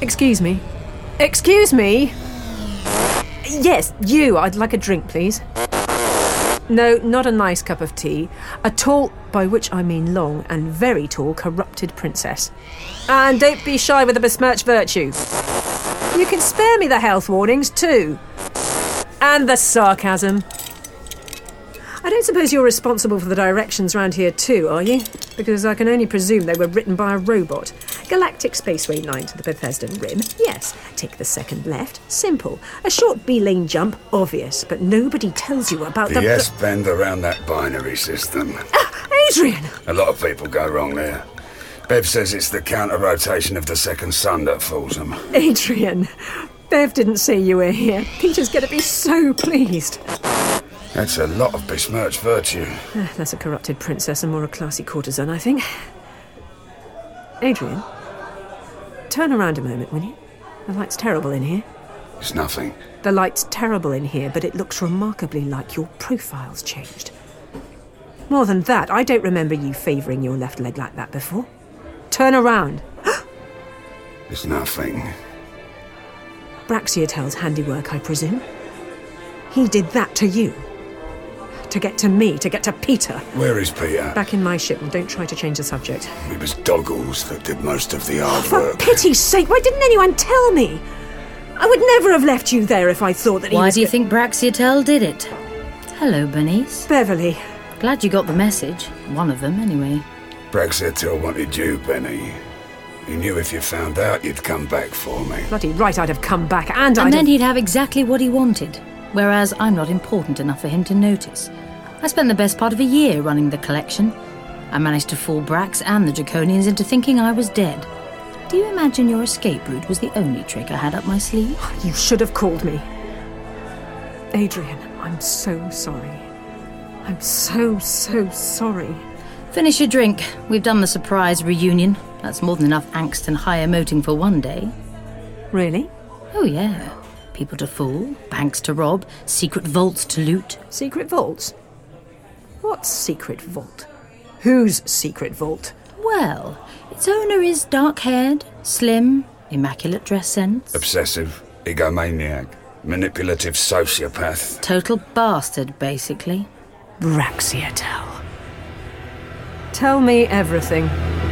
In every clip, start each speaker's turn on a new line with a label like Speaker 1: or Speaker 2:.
Speaker 1: Excuse me. Excuse me? Yes, you. I'd like a drink, please. No, not a nice cup of tea. A tall, by which I mean long and very tall, corrupted princess. And don't be shy with the besmirched virtue. You can spare me the health warnings, too. And the sarcasm. I don't suppose you're responsible for the directions round here too, are you? Because I can only presume they were written by a robot. Galactic Spaceway 9 to the Bethesda Rim, yes. Take the second left, simple. A short B-lane jump, obvious. But nobody tells you about the
Speaker 2: S-bend around that binary system.
Speaker 1: Adrian!
Speaker 2: A lot of people go wrong there. Bev says it's the counter-rotation of the second sun that fools them.
Speaker 1: Adrian, Bev didn't say you were here. Peter's going to be so pleased.
Speaker 2: That's a lot of besmirched virtue.
Speaker 1: That's a corrupted princess and more a classy courtesan, I think. Adrian, turn around a moment, will you? The light's terrible in here.
Speaker 2: It's nothing.
Speaker 1: The light's terrible in here, but it looks remarkably like your profile's changed. More than that, I don't remember you favouring your left leg like that before. Turn around.
Speaker 2: It's nothing.
Speaker 1: Braxiatel's handiwork, I presume. He did that to you. To get to me, to get to Peter.
Speaker 2: Where is Peter?
Speaker 1: Back in my ship, and don't try to change the subject.
Speaker 2: It was Doggles that did most of the hard
Speaker 1: For
Speaker 2: work.
Speaker 1: pity's sake, why didn't anyone tell me? I would never have left you there if I thought that he
Speaker 3: Why
Speaker 1: was...
Speaker 3: do you think Braxiatel did it? Hello, Bernice.
Speaker 1: Beverly.
Speaker 3: Glad you got the message. One of them, anyway.
Speaker 2: Braxiatel wanted you, Benny. He knew if you found out, you'd come back for me.
Speaker 1: Bloody right, I'd have come back, and
Speaker 3: And then he'd have exactly what he wanted. Whereas I'm not important enough for him to notice. I spent the best part of a year running the collection. I managed to fool Brax and the Draconians into thinking I was dead. Do you imagine your escape route was the only trick I had up my sleeve?
Speaker 1: You should have called me. Adrian, I'm so sorry. I'm so sorry.
Speaker 3: Finish your drink. We've done the surprise reunion. That's more than enough angst and high emoting for one day.
Speaker 1: Really?
Speaker 3: Oh, yeah. People to fool, banks to rob, secret vaults to loot.
Speaker 1: Secret vaults? What secret vault? Whose secret vault?
Speaker 3: Well, its owner is dark-haired, slim, immaculate dress sense.
Speaker 2: Obsessive, egomaniac, manipulative sociopath.
Speaker 3: Total bastard, basically.
Speaker 1: Braxiatel. Tell me everything.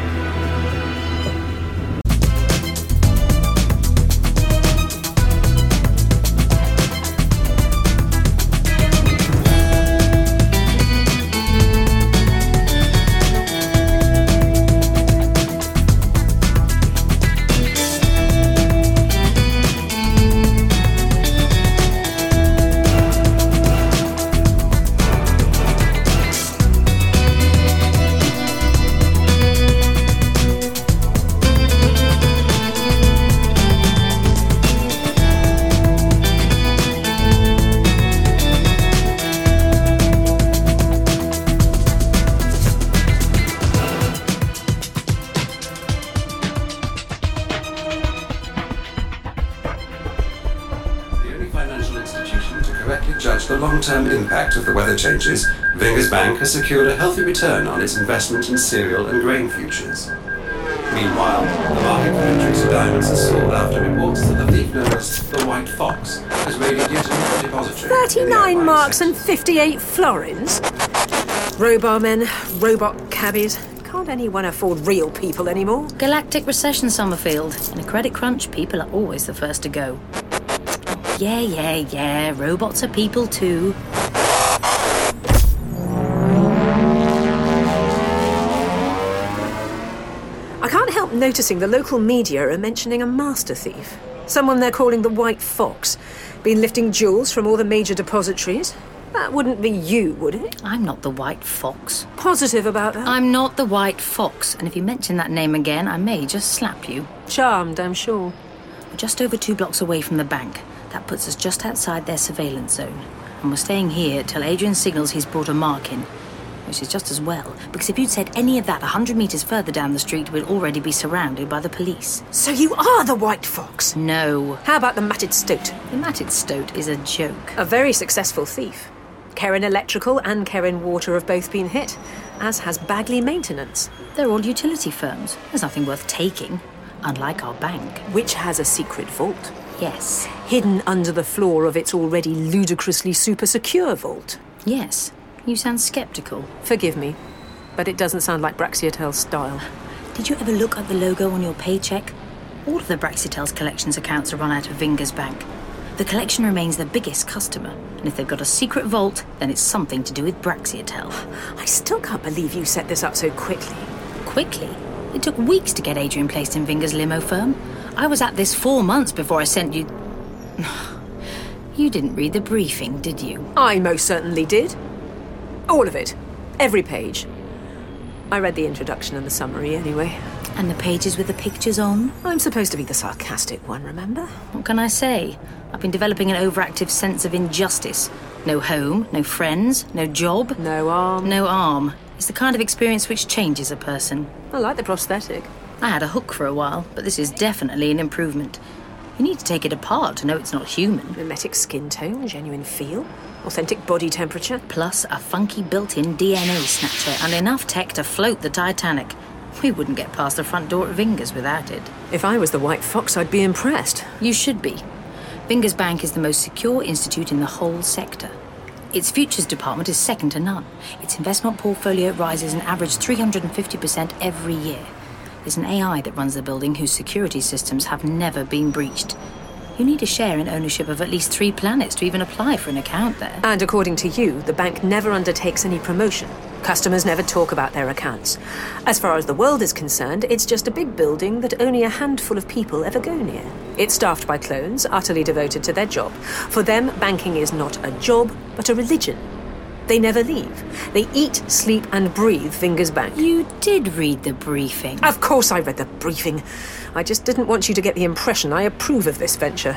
Speaker 4: The long-term impact of the weather changes, Vingers Bank has secured a healthy return on its investment in cereal and grain futures. Meanwhile, the market for Hendrix diamonds has soared after reports that the thief known as the White Fox has raided yet another depository.
Speaker 1: 39 marks and 58 florins? Robar men, robot cabbies. Can't anyone afford real people anymore?
Speaker 3: Galactic recession, Summerfield. In a credit crunch, people are always the first to go. Yeah. Robots are people too.
Speaker 1: I can't help noticing the local media are mentioning a master thief. Someone they're calling the White Fox. Been lifting jewels from all the major depositories. That wouldn't be you, would it?
Speaker 3: I'm not the White Fox.
Speaker 1: Positive about that?
Speaker 3: I'm not the White Fox, and if you mention that name again, I may just slap you.
Speaker 1: Charmed, I'm sure.
Speaker 3: We're just over 2 blocks away from the bank. That puts us just outside their surveillance zone. And we're staying here till Adrian signals he's brought a mark in. Which is just as well, because if you'd said any of that 100 metres further down the street, we'd already be surrounded by the police.
Speaker 1: So you are the White Fox?
Speaker 3: No.
Speaker 1: How about the Matted Stoat?
Speaker 3: The Matted Stoat is a joke.
Speaker 1: A very successful thief. Keren Electrical and Keren Water have both been hit, as has Bagley Maintenance.
Speaker 3: They're all utility firms. There's nothing worth taking. unlike our bank.
Speaker 1: Which has a secret vault,
Speaker 3: Yes.
Speaker 1: hidden under the floor of its already ludicrously super secure vault.
Speaker 3: Yes. You sound sceptical.
Speaker 1: Forgive me, but it doesn't sound like Braxiatel's style.
Speaker 3: Did you ever look at the logo on your paycheck? All of the Braxiatel's collections accounts are run out of Vinger's Bank. The collection remains their biggest customer, and if they've got a secret vault, then it's something to do with Braxiatel.
Speaker 1: I still can't believe you set this up so quickly.
Speaker 3: Quickly? It took weeks to get Adrian placed in Vinger's limo firm. I was at this 4 months before I sent you... You didn't read the briefing, did you?
Speaker 1: I most certainly did. All of it. Every page. I read the introduction and the summary anyway.
Speaker 3: And the pages with the pictures on?
Speaker 1: I'm supposed to be the sarcastic one, remember?
Speaker 3: What can I say? I've been developing an overactive sense of injustice. No home, no friends, no job.
Speaker 1: No arm.
Speaker 3: No arm. It's the kind of experience which changes a person.
Speaker 1: I like the prosthetic.
Speaker 3: I had a hook for a while, but this is definitely an improvement. You need to take it apart to know it's not human.
Speaker 1: Mimetic skin tone, genuine feel, authentic body temperature.
Speaker 3: Plus a funky built-in DNA snatcher and enough tech to float the Titanic. We wouldn't get past the front door at Vinger's without it.
Speaker 1: If I was the White Fox, I'd be impressed.
Speaker 3: You should be. Vinger's Bank is the most secure institute in the whole sector. Its futures department is second to none. Its investment portfolio rises an average 350% every year. There's an AI that runs the building whose security systems have never been breached. You need a share in ownership of at least 3 planets to even apply for an account there.
Speaker 1: And according to you, the bank never undertakes any promotion. Customers never talk about their accounts. As far as the world is concerned, it's just a big building that only a handful of people ever go near. It's staffed by clones, utterly devoted to their job. For them, banking is not a job, but a religion. They never leave. They eat, sleep, and breathe Vinger's Bank.
Speaker 3: You did read the briefing.
Speaker 1: Of course I read the briefing. I just didn't want you to get the impression I approve of this venture.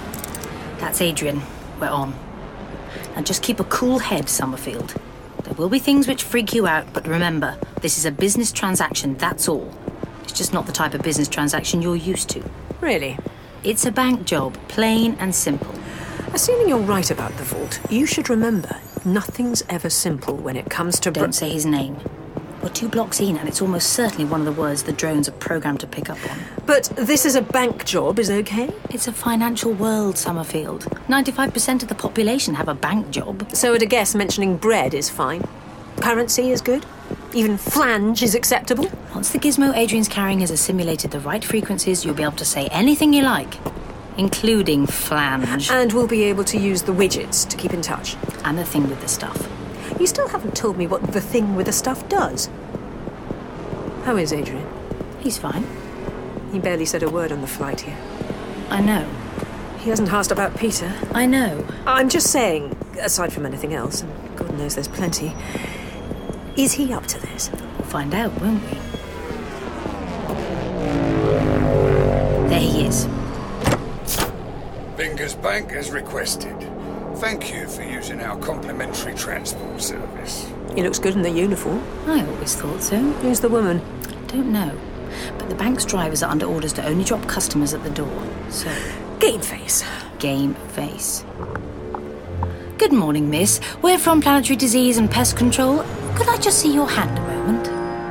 Speaker 3: That's Adrian. We're on. And just keep a cool head, Summerfield. There will be things which freak you out, but remember, this is a business transaction, that's all. It's just not the type of business transaction you're used to.
Speaker 1: Really?
Speaker 3: It's a bank job, plain and simple.
Speaker 1: Assuming you're right about the vault, you should remember, nothing's ever simple when it comes to...
Speaker 3: Don't say his name. We're 2 blocks in, and it's almost certainly one of the words the drones are programmed to pick up on.
Speaker 1: But this is a bank job, is okay?
Speaker 3: It's a financial world, Summerfield. 95% of the population have a bank job.
Speaker 1: So at a guess, mentioning bread is fine. Currency is good. Even flange is acceptable.
Speaker 3: Once the gizmo Adrian's carrying has assimilated the right frequencies, you'll be able to say anything you like, including flange.
Speaker 1: And we'll be able to use the widgets to keep in touch.
Speaker 3: And the thing with the stuff.
Speaker 1: You still haven't told me what the thing with the stuff does. How is Adrian?
Speaker 3: He's fine.
Speaker 1: He barely said a word on the flight here.
Speaker 3: I know.
Speaker 1: He hasn't asked about Peter.
Speaker 3: I know.
Speaker 1: I'm just saying, aside from anything else, and God knows there's plenty, is he up to this?
Speaker 3: We'll find out, won't we? There he is.
Speaker 2: Vinger's Bank as requested. Thank you for using our complimentary transport service.
Speaker 1: He looks good in the uniform.
Speaker 3: I always thought so.
Speaker 1: Who's the woman?
Speaker 3: Don't know. But the bank's drivers are under orders to only drop customers at the door. So...
Speaker 1: Game face.
Speaker 3: Game face. Good morning, miss. We're from Planetary Disease and Pest Control. Could I just see your hand a moment?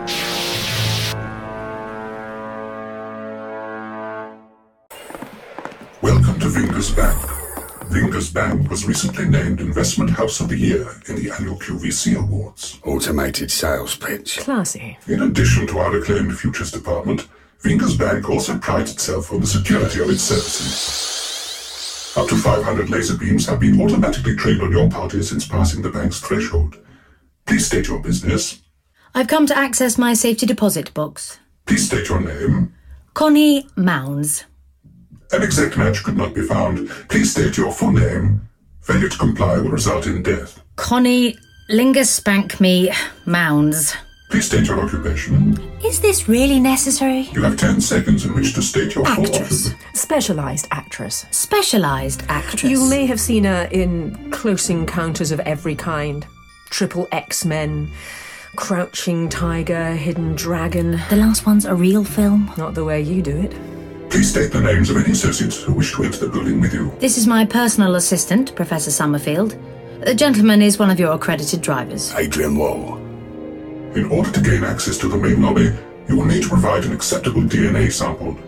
Speaker 5: Welcome to Vinger's Bank. Vinger's Bank was recently named Investment House of the Year in the annual QVC Awards.
Speaker 2: Automated sales pitch.
Speaker 1: Classy.
Speaker 5: In addition to our acclaimed futures department, Vinger's Bank also prides itself on the security of its services. Up to 500 laser beams have been automatically trained on your party since passing the bank's threshold. Please state your business.
Speaker 3: I've come to access my safety deposit box.
Speaker 5: Please state your name.
Speaker 3: Connie Mounds.
Speaker 5: An exact match could not be found. Please state your full name. Failure to comply will result in death.
Speaker 3: Connie Lingerspank-me Mounds.
Speaker 5: Please state your occupation.
Speaker 3: Is this really necessary?
Speaker 5: You have 10 seconds in which to state your full
Speaker 3: Actress.
Speaker 5: occupation.
Speaker 1: Specialised actress.
Speaker 3: Specialised actress.
Speaker 1: You may have seen her in Close Encounters of Every Kind, Triple X-Men, Crouching Tiger, Hidden Dragon.
Speaker 3: The last one's a real film.
Speaker 1: Not the way you do it.
Speaker 5: Please state the names of any associates who wish to enter the building with you.
Speaker 3: This is my personal assistant, Professor Summerfield. The gentleman is one of your accredited drivers.
Speaker 2: Adrian Wall.
Speaker 5: In order to gain access to the main lobby, you will need to provide an acceptable DNA sample.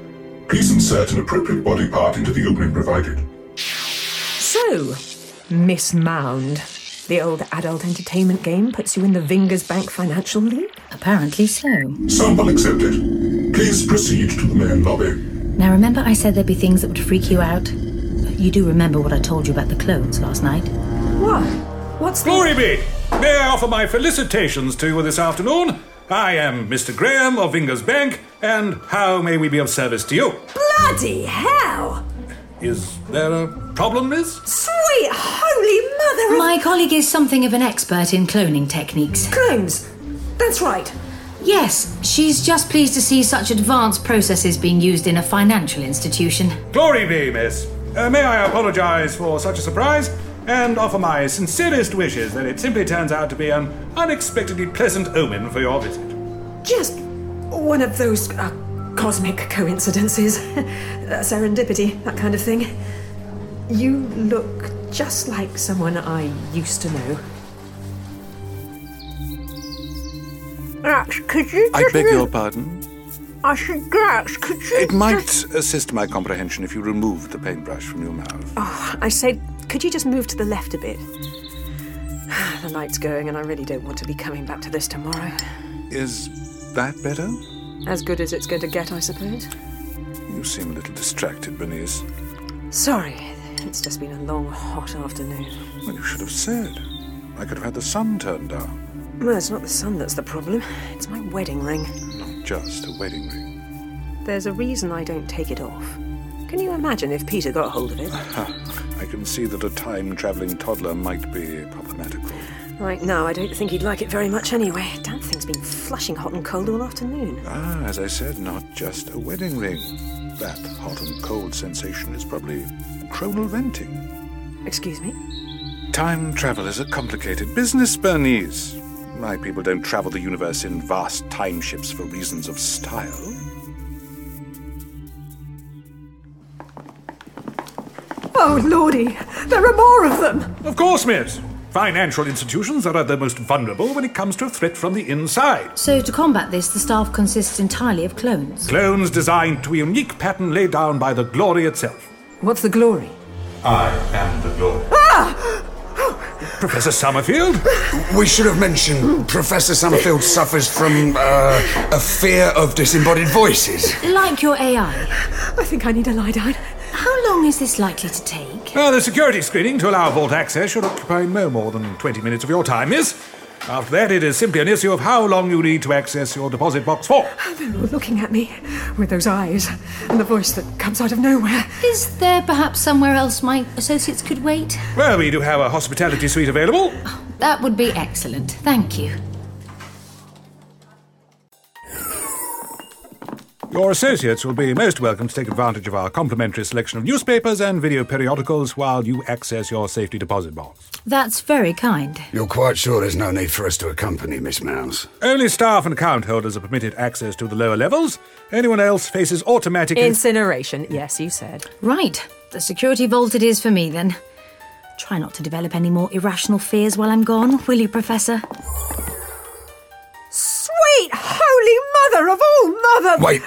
Speaker 5: Please insert an appropriate body part into the opening provided.
Speaker 1: So, Miss Mound, the old adult entertainment game puts you in the Vingers Bank Financial League?
Speaker 3: Apparently so.
Speaker 5: Sample accepted. Please proceed to the main lobby.
Speaker 3: Now remember I said there'd be things that would freak you out? You do remember what I told you about the clones last night?
Speaker 1: What? What's the...
Speaker 6: Glory be! May I offer my felicitations to you this afternoon? I am Mr. Graham of Vingers Bank, and how may we be of service to you?
Speaker 1: Bloody hell!
Speaker 6: Is there a problem, miss?
Speaker 1: Sweet holy mother of...
Speaker 3: My colleague is something of an expert in cloning techniques.
Speaker 1: Clones! That's right.
Speaker 3: Yes, she's just pleased to see such advanced processes being used in a financial institution.
Speaker 6: Glory be, miss. May I apologise for such a surprise, and offer my sincerest wishes that it simply turns out to be an unexpectedly pleasant omen for your visit.
Speaker 1: Just one of those cosmic coincidences. Serendipity, that kind of thing. You look just like someone I used to know. Could you
Speaker 7: I beg your pardon?
Speaker 1: I should Drax, could you
Speaker 7: It might assist my comprehension if you removed the paintbrush from your mouth.
Speaker 1: Oh, I say, could you just move to the left a bit? The light's going and I really don't want to be coming back to this tomorrow.
Speaker 7: Is that better?
Speaker 1: As good as it's going to get, I suppose.
Speaker 7: You seem a little distracted, Bernice.
Speaker 1: Sorry, it's just been a long, hot afternoon.
Speaker 7: Well, you should have said. I could have had the sun turned down.
Speaker 1: Well, it's not the sun that's the problem. It's my wedding ring.
Speaker 7: Not just a wedding ring.
Speaker 1: There's a reason I don't take it off. Can you imagine if Peter got hold of it?
Speaker 7: I can see that a time-travelling toddler might be problematical.
Speaker 1: Right now, I don't think he'd like it very much anyway. Damn thing's been flushing hot and cold all afternoon.
Speaker 7: As I said, not just a wedding ring. That hot and cold sensation is probably chronal venting.
Speaker 1: Excuse me?
Speaker 7: Time travel is a complicated business, Bernice. My people don't travel the universe in vast time ships for reasons of style.
Speaker 1: Oh, Lordy, there are more of them!
Speaker 6: Of course, miss. Financial institutions are the most vulnerable when it comes to a threat from the inside.
Speaker 3: So to combat this, the staff consists entirely of clones.
Speaker 6: Clones designed to a unique pattern laid down by the Glory itself.
Speaker 1: What's the glory?
Speaker 6: I am the Glory. Professor Summerfield?
Speaker 2: We should have mentioned Professor Summerfield suffers from a fear of disembodied voices.
Speaker 3: Like your AI.
Speaker 1: I think I need a lie down.
Speaker 3: How long is this likely to take?
Speaker 6: The security screening to allow vault access should occupy no more than 20 minutes of your time, miss. After that, it is simply an issue of how long you need to access your deposit box for.
Speaker 1: They're all looking at me with those eyes and the voice that comes out of nowhere.
Speaker 3: Is there perhaps somewhere else my associates could wait?
Speaker 6: Well, we do have a hospitality suite available.
Speaker 3: That would be excellent. Thank you.
Speaker 6: Your associates will be most welcome to take advantage of our complimentary selection of newspapers and video periodicals while you access your safety deposit box.
Speaker 3: That's very kind.
Speaker 2: You're quite sure there's no need for us to accompany Miss Mouse?
Speaker 6: Only staff and account holders are permitted access to the lower levels. Anyone else faces automatic...
Speaker 1: Incineration, yes, you said.
Speaker 3: Right. The security vault it is for me, then. Try not to develop any more irrational fears while I'm gone, will you, Professor?
Speaker 1: Sweet holy mother of all mother...
Speaker 2: Wait!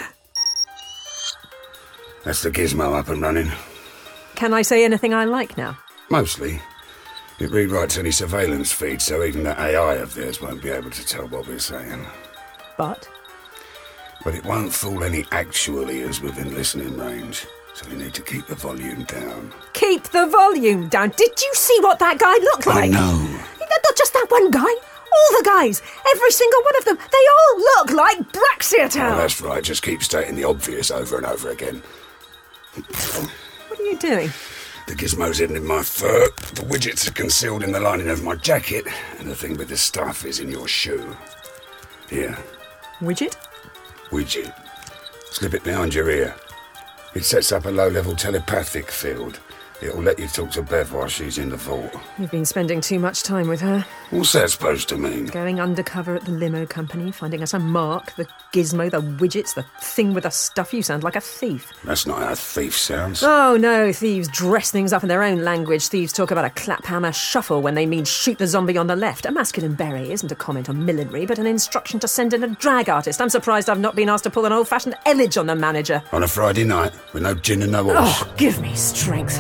Speaker 2: That's the gizmo up and running.
Speaker 1: Can I say anything I like now?
Speaker 2: Mostly. It rewrites any surveillance feed, so even that AI of theirs won't be able to tell what we're saying.
Speaker 1: But
Speaker 2: it won't fool any actual ears within listening range, so we need to keep the volume down.
Speaker 1: Keep the volume down. Did you see what that guy looked like?
Speaker 2: I know.
Speaker 1: Not just that one guy. All the guys. Every single one of them. They all look like Braxiatel.
Speaker 2: Oh, that's right. Just keep stating the obvious over and over again.
Speaker 1: What are you doing?
Speaker 2: The gizmo's hidden in my fur, the widgets are concealed in the lining of my jacket, and the thing with the stuff is in your shoe. Here.
Speaker 1: Widget?
Speaker 2: Widget. Slip it behind your ear. It sets up a low-level telepathic field. It'll let you talk to Bev while she's in the vault.
Speaker 1: You've been spending too much time with her.
Speaker 2: What's that supposed to mean?
Speaker 1: Going undercover at the limo company, finding us a mark, the gizmo, the widgets, the thing with the stuff. You sound like a thief.
Speaker 2: That's not how a thief sounds.
Speaker 1: Oh, no, thieves dress things up in their own language. Thieves talk about a claphammer shuffle when they mean shoot the zombie on the left. A masculine beret isn't a comment on millinery, but an instruction to send in a drag artist. I'm surprised I've not been asked to pull an old-fashioned Elledge on the manager.
Speaker 2: On a Friday night, with no gin and no horse.
Speaker 1: Oh, give me strength.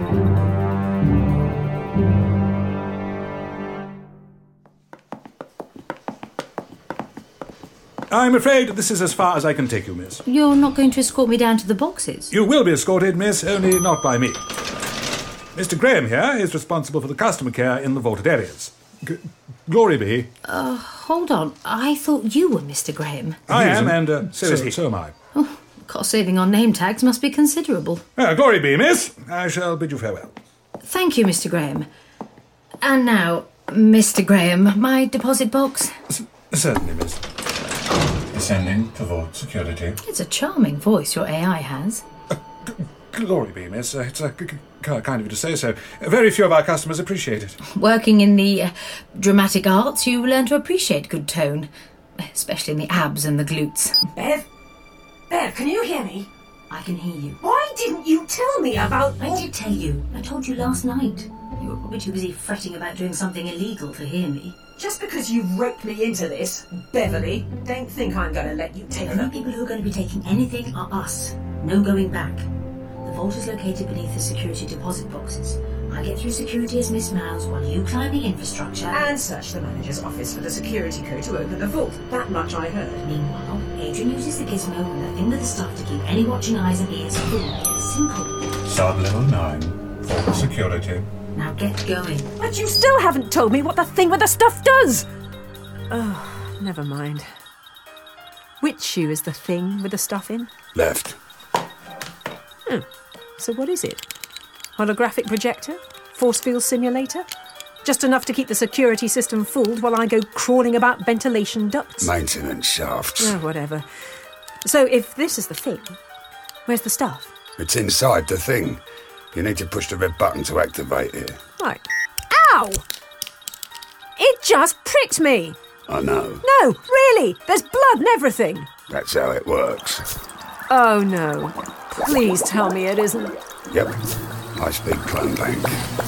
Speaker 6: I'm afraid this is as far as I can take you, miss.
Speaker 3: You're not going to escort me down to the boxes?
Speaker 6: You will be escorted, miss, only not by me. Mr. Graham here is responsible for the customer care in the vaulted areas. Glory be.
Speaker 3: Hold on. I thought you were Mr. Graham.
Speaker 6: I am, and so is he. So am I.
Speaker 3: Oh, cost saving on name tags must be considerable.
Speaker 6: Glory be, miss. I shall bid you farewell.
Speaker 3: Thank you, Mr. Graham. And now, Mr. Graham, my deposit box?
Speaker 6: Certainly, miss.
Speaker 8: Descending to vault security.
Speaker 3: It's a charming voice your AI has.
Speaker 6: Glory be, miss. It's kind of you to say so. Very few of our customers appreciate it.
Speaker 3: Working in the dramatic arts, you learn to appreciate good tone, especially in the abs and the glutes.
Speaker 1: Bev, can you hear me?
Speaker 3: I can hear you.
Speaker 1: Why didn't you tell me about...
Speaker 3: I did tell you. I told you last night. You were probably too busy fretting about doing something illegal to hear me.
Speaker 1: Just because you roped me into this, Beverly, don't think I'm going to let you take
Speaker 3: The only people who are going to be taking anything are us. No going back. The vault is located beneath the security deposit boxes. I get through security as Miss Mouse while you climb the infrastructure
Speaker 1: and search the manager's office for the security code to open the vault. That much I heard.
Speaker 3: Meanwhile, Adrian uses the gizmo and the thing with the stuff to keep any watching eyes and ears cool. Simple.
Speaker 8: Sub level 9. Vault security.
Speaker 3: Now get going.
Speaker 1: But you still haven't told me what the thing with the stuff does! Oh, never mind. Which shoe is the thing with the stuff in?
Speaker 2: Left.
Speaker 1: So what is it? Holographic projector? Force field simulator? Just enough to keep the security system fooled while I go crawling about ventilation ducts?
Speaker 2: Maintenance shafts.
Speaker 1: Oh, whatever. So if this is the thing, where's the stuff?
Speaker 2: It's inside the thing. You need to push the red button to activate it.
Speaker 1: Right. Ow! It just pricked me!
Speaker 2: I know.
Speaker 1: No, really! There's blood and everything!
Speaker 2: That's how it works.
Speaker 1: Oh, no. Please tell me it isn't.
Speaker 2: Yep. High-speed clone bank.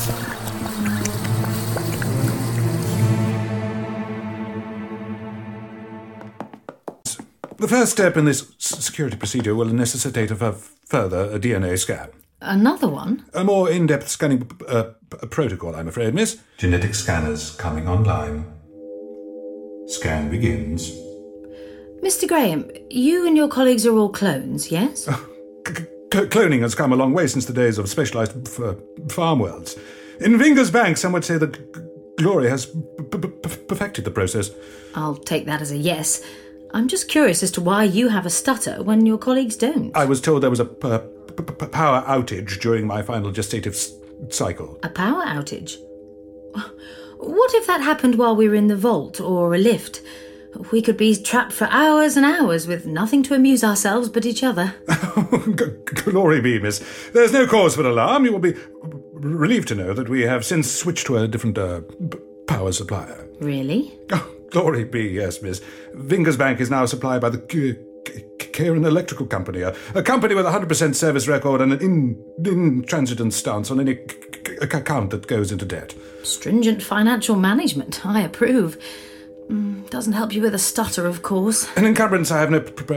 Speaker 6: The first step in this security procedure will necessitate a further DNA scan.
Speaker 3: Another one?
Speaker 6: A more in-depth scanning protocol, I'm afraid, miss.
Speaker 8: Genetic scanners coming online. Scan begins.
Speaker 3: Mr. Graham, you and your colleagues are all clones, yes?
Speaker 6: Cloning has come a long way since the days of specialised farm worlds. In Vinger's Bank, some would say that Glory has perfected the process.
Speaker 3: I'll take that as a yes. I'm just curious as to why you have a stutter when your colleagues don't.
Speaker 6: I was told there was a power outage during my final gestative cycle.
Speaker 3: A power outage? What if that happened while we were in the vault or a lift? We could be trapped for hours and hours with nothing to amuse ourselves but each other.
Speaker 6: Glory be, miss. There's no cause for alarm. You will be relieved to know that we have since switched to a different power supplier.
Speaker 3: Really?
Speaker 6: Oh, glory be, yes, miss. Vinger's Bank is now supplied by the Kieran Electrical Company, a company with a 100% service record and an intransigent stance on any account that goes into debt.
Speaker 3: Stringent financial management. I approve. Doesn't help you with a stutter, of course.
Speaker 6: An encumbrance I have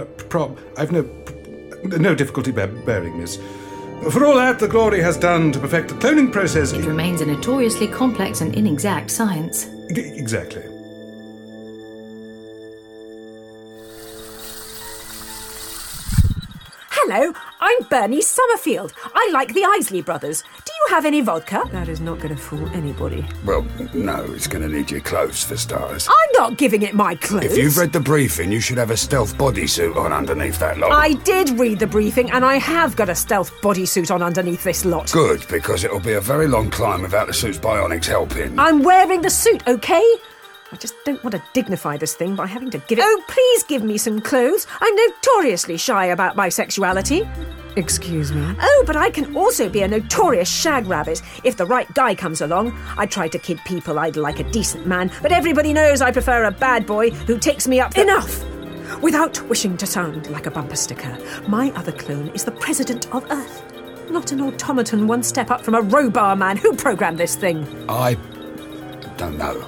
Speaker 6: no difficulty bearing, miss. For all that the Glory has done to perfect the cloning process...
Speaker 3: It remains a notoriously complex and inexact science.
Speaker 6: Exactly.
Speaker 1: Hello, I'm Bernie Summerfield. I like the Isley Brothers. Do you have any vodka? That is not going to fool anybody.
Speaker 2: Well, no, it's going to need your clothes for starters.
Speaker 1: I'm not giving it my clothes.
Speaker 2: If you've read the briefing, you should have a stealth bodysuit on underneath that lot.
Speaker 1: I did read the briefing, and I have got a stealth bodysuit on underneath this lot.
Speaker 2: Good, because it'll be a very long climb without the suit's bionics helping.
Speaker 1: I'm wearing the suit, OK? I just don't want to dignify this thing by having to give it... Oh, please give me some clothes. I'm notoriously shy about my sexuality. Excuse me? Oh, but I can also be a notorious shag rabbit. If the right guy comes along, I try to kid people I'd like a decent man, but everybody knows I prefer a bad boy who takes me up the... Enough! Without wishing to sound like a bumper sticker, my other clone is the President of Earth. Not an automaton one step up from a Robar man. Who programmed this thing?
Speaker 2: I don't know.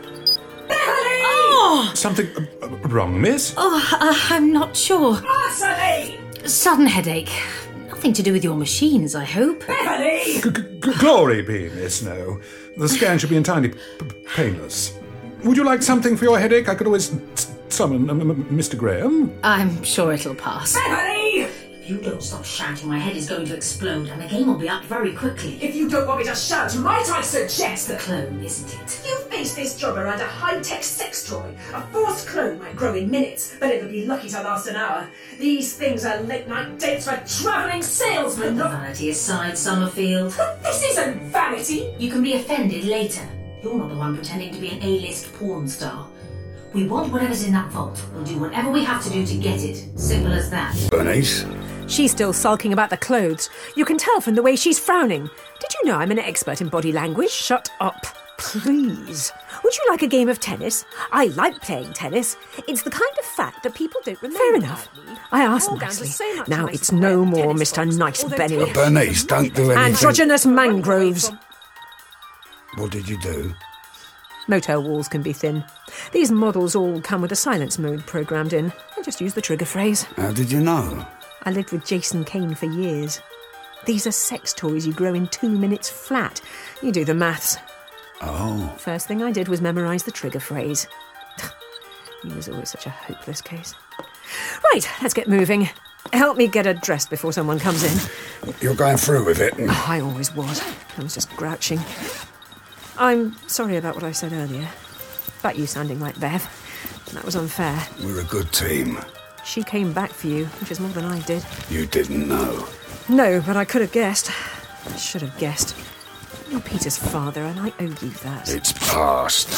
Speaker 6: Something wrong, miss?
Speaker 3: I'm not sure.
Speaker 1: Beverly!
Speaker 3: Sudden headache. Nothing to do with your machines, I hope.
Speaker 1: Beverly!
Speaker 6: Glory be, miss, no. The scan should be entirely painless. Would you like something for your headache? I could always summon Mr. Graham.
Speaker 3: I'm sure it'll pass.
Speaker 1: Beverly!
Speaker 3: If you don't stop shouting, my head is going to explode and the game will be up very quickly.
Speaker 1: If you don't want me to shout, might I suggest that
Speaker 3: Clone, isn't it?
Speaker 1: you face this job around a high-tech sex toy? A fourth clone might grow in minutes, but it'll be lucky to last an hour. These things are late-night dates for travelling salesmen, not...
Speaker 3: Vanity aside, Summerfield.
Speaker 1: This isn't vanity!
Speaker 3: You can be offended later. You're not the one pretending to be an A-list porn star. We want whatever's in that vault. We'll do whatever we have to do to get it. Simple as that.
Speaker 2: Bernice?
Speaker 1: She's still sulking about the clothes. You can tell from the way she's frowning. Did you know I'm an expert in body language? Shut up, please. Would you like a game of tennis? I like playing tennis. It's the kind of fact that people don't remember. Fair enough. I asked nicely. Now it's no more Mr. Nice Benny.
Speaker 2: Bernice, don't do anything.
Speaker 1: Androgynous mangroves.
Speaker 2: What did you do?
Speaker 1: Motel walls can be thin. These models all come with a silence mode programmed in. I just use the trigger phrase.
Speaker 2: How did you know?
Speaker 1: I lived with Jason Kane for years. These are sex toys you grow in 2 minutes flat. You do the maths.
Speaker 2: Oh.
Speaker 1: First thing I did was memorise the trigger phrase. He was always such a hopeless case. Right, let's get moving. Help me get her dressed before someone comes in.
Speaker 2: You're going through with it?
Speaker 1: I always was. I was just grouching. I'm sorry about what I said earlier. About you sounding like Bev. That was unfair.
Speaker 2: We're a good team.
Speaker 1: She came back for you, which is more than I did.
Speaker 2: You didn't know.
Speaker 1: No, but I could have guessed. I should have guessed. You're Peter's father, and I owe you that.
Speaker 2: It's past.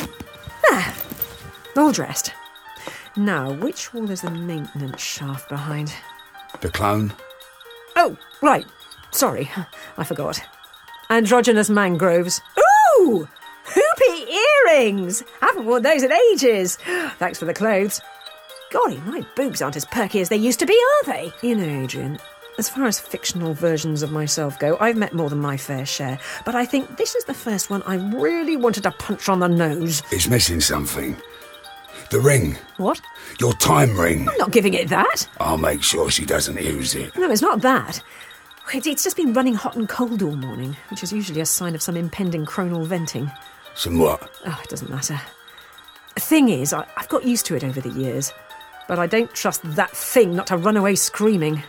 Speaker 1: All dressed. Now, which wall is the maintenance shaft behind?
Speaker 2: The clone?
Speaker 1: Oh, right. Sorry, I forgot. Androgynous mangroves. Ooh! Hoopy earrings! Haven't worn those in ages. Thanks for the clothes. Golly, my boobs aren't as perky as they used to be, are they? You know, Adrian, as far as fictional versions of myself go, I've met more than my fair share. But I think this is the first one I really wanted to punch on the nose.
Speaker 2: It's missing something. The ring.
Speaker 1: What?
Speaker 2: Your time ring.
Speaker 1: I'm not giving it that.
Speaker 2: I'll make sure she doesn't use it.
Speaker 1: No, it's not that. It's just been running hot and cold all morning, which is usually a sign of some impending chronal venting.
Speaker 2: Some what?
Speaker 1: Oh, it doesn't matter. The thing is, I've got used to it over the years, but I don't trust that thing not to run away screaming.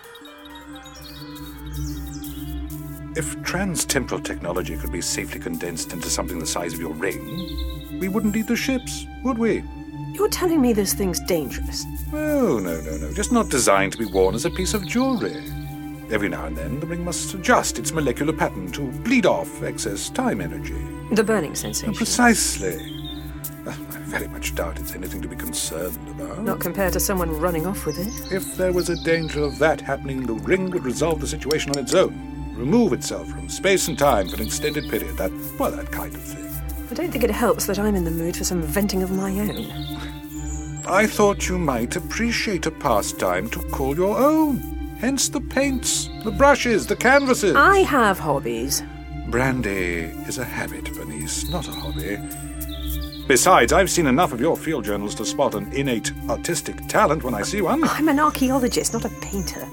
Speaker 7: If trans-temporal technology could be safely condensed into something the size of your ring, we wouldn't need the ships, would we?
Speaker 1: You're telling me this thing's dangerous?
Speaker 7: Oh, no. Just not designed to be worn as a piece of jewellery. Every now and then, the ring must adjust its molecular pattern to bleed off excess time energy.
Speaker 1: The burning sensation?
Speaker 7: Precisely. I very much doubt it's anything to be concerned about.
Speaker 1: Not compared to someone running off with it.
Speaker 7: If there was a danger of that happening, the ring would resolve the situation on its own, remove itself from space and time for an extended period, that kind of thing.
Speaker 1: I don't think it helps that I'm in the mood for some venting of my own.
Speaker 7: I thought you might appreciate a pastime to call your own. Hence the paints, the brushes, the canvases.
Speaker 1: I have hobbies.
Speaker 7: Brandy is a habit, Bernice, not a hobby. Besides, I've seen enough of your field journals to spot an innate artistic talent when I see one.
Speaker 1: I'm an archaeologist, not a painter.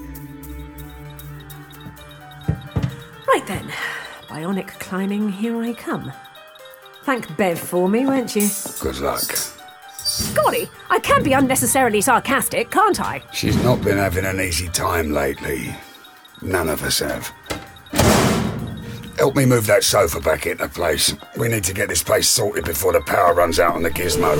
Speaker 1: Right then, bionic climbing, here I come. Thank Bev for me, won't you?
Speaker 2: Good luck.
Speaker 1: Golly, I can be unnecessarily sarcastic, can't I?
Speaker 2: She's not been having an easy time lately. None of us have. Help me move that sofa back into place. We need to get this place sorted before the power runs out on the gizmo.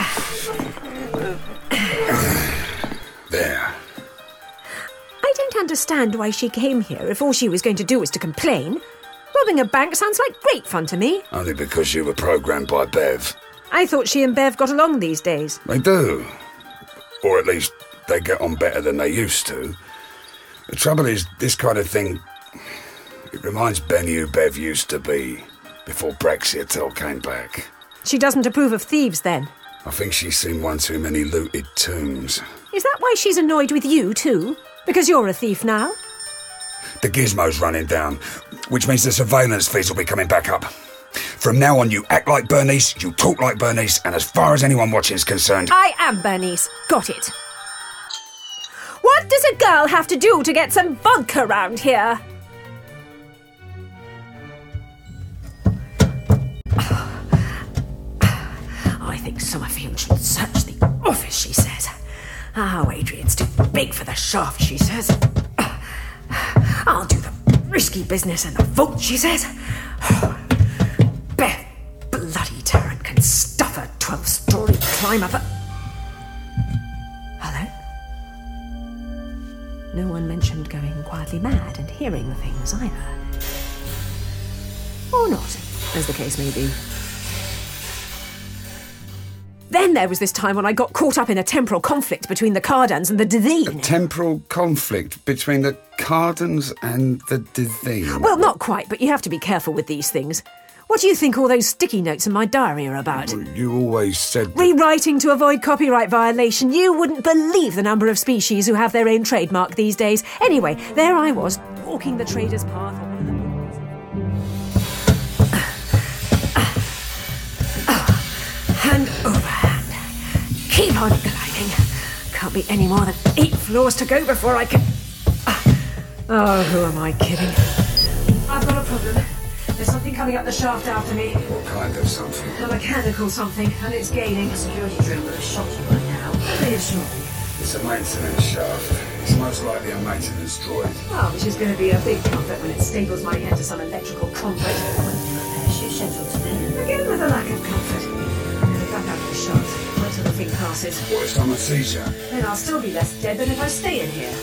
Speaker 2: There.
Speaker 1: I don't understand why she came here if all she was going to do was to complain. Robbing a bank sounds like great fun to me.
Speaker 2: Only because you were programmed by Bev.
Speaker 1: I thought she and Bev got along these days.
Speaker 2: They do. Or at least they get on better than they used to. The trouble is, this kind of thing, it reminds Benny who Bev used to be before Brexit all came back.
Speaker 1: She doesn't approve of thieves, then?
Speaker 2: I think she's seen one too many looted tombs.
Speaker 1: Is that why she's annoyed with you, too? Because you're a thief now?
Speaker 2: The gizmo's running down, which means the surveillance fees will be coming back up. From now on, you act like Bernice, you talk like Bernice, and as far as anyone watching is concerned...
Speaker 1: I am Bernice. Got it. What does a girl have to do to get some vodka round here? I think Summerfield should search the office, she says. Oh, Adrian's too big for the shaft, she says. I'll do the risky business and the vault, she says. Beth bloody Tarrant can stuff a 12-story climb up a... Hello? No one mentioned going quietly mad and hearing things either. Or not, as the case may be. Then there was this time when I got caught up in a temporal conflict between the Cardans and the Devine.
Speaker 2: A temporal conflict between the Cardans and the Devine?
Speaker 1: Well, not quite, but you have to be careful with these things. What do you think all those sticky notes in my diary are about?
Speaker 2: Well, you always said...
Speaker 1: Rewriting to avoid copyright violation. You wouldn't believe the number of species who have their own trademark these days. Anyway, there I was, walking the trader's path on one of the... Hand over hand. Keep on climbing. Can't be any more than 8 floors to go before I can... Oh, who am I kidding? I've got a problem. There's something coming up the shaft after me.
Speaker 2: What kind of something?
Speaker 1: A mechanical something, and it's gaining. A security drill would have shot you by now. Reassure me.
Speaker 2: It's a maintenance shaft. It's most likely a maintenance droid.
Speaker 1: Oh, which is going to be a big comfort when it staples my head to some electrical conflict.
Speaker 3: Parachute scheduled today.
Speaker 1: Again with a lack of comfort. Back up the shaft. Wait till the thing passes.
Speaker 2: What if someone sees you?
Speaker 1: Then I'll still be less dead than if I stay in here.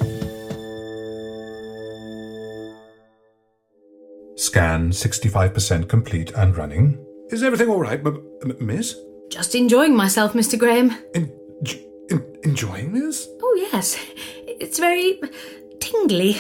Speaker 8: Scan 65% complete and running.
Speaker 6: Is everything all right, miss?
Speaker 3: Just enjoying myself, Mr. Graham.
Speaker 6: Enjoying this?
Speaker 3: Oh, yes. It's very tingly.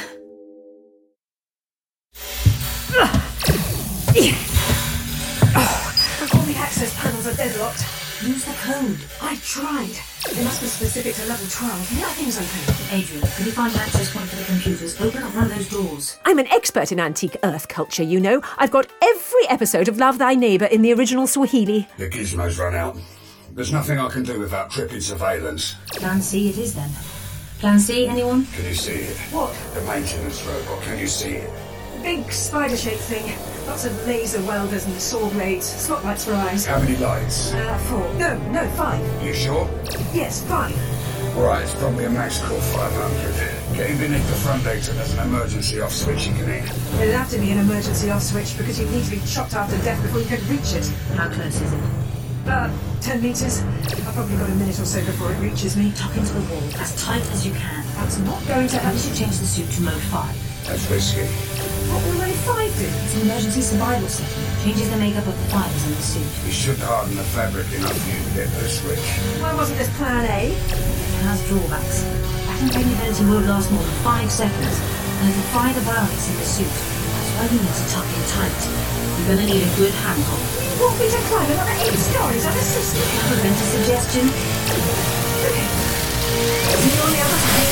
Speaker 1: All the access panels are deadlocked. Use the code. I tried. It must be specific to level 12. Nothing's open.
Speaker 3: Adrian, can you find an access point for the computers? Open up one of those doors.
Speaker 1: I'm an expert in antique Earth culture, you know. I've got every episode of Love Thy Neighbour in the original Swahili.
Speaker 2: The gizmo's run out. There's nothing I can do without tripping surveillance.
Speaker 3: Plan C it is then. Plan C, anyone?
Speaker 2: Can you see it?
Speaker 1: What?
Speaker 2: The maintenance robot. Can you see it?
Speaker 1: Big spider-shaped thing. Lots of laser welders and saw blades. Spotlights for eyes.
Speaker 2: How many lights?
Speaker 1: 4. No, 5.
Speaker 2: You sure?
Speaker 1: Yes, 5.
Speaker 2: Right, it's probably a max core 500. Getting beneath the front deck so there's an emergency off switch you can hit.
Speaker 1: It'll have to be an emergency off switch because you need to be chopped after death before you can reach it.
Speaker 3: How close is it?
Speaker 1: 10 metres. I've probably got a minute or so before it reaches me.
Speaker 3: Tuck into the wall, as tight as you can.
Speaker 1: That's not going to happen.
Speaker 3: You should change the suit to mode 5.
Speaker 2: That's risky.
Speaker 1: What will mode 5 do?
Speaker 3: It's an emergency survival setting. Changes the makeup of the fibers in the suit.
Speaker 2: You should harden the fabric enough for you to get the switch.
Speaker 1: Why wasn't this plan A?
Speaker 3: It has drawbacks. Pattern variability won't last more than 5 seconds, and it'll fry the violets in the suit. That's why you need to tuck in tight. You're going to need a good handhold.
Speaker 1: You want me to climb another 8 stories on a system?
Speaker 3: Can I prevent a suggestion?
Speaker 1: Okay. See you on the other side.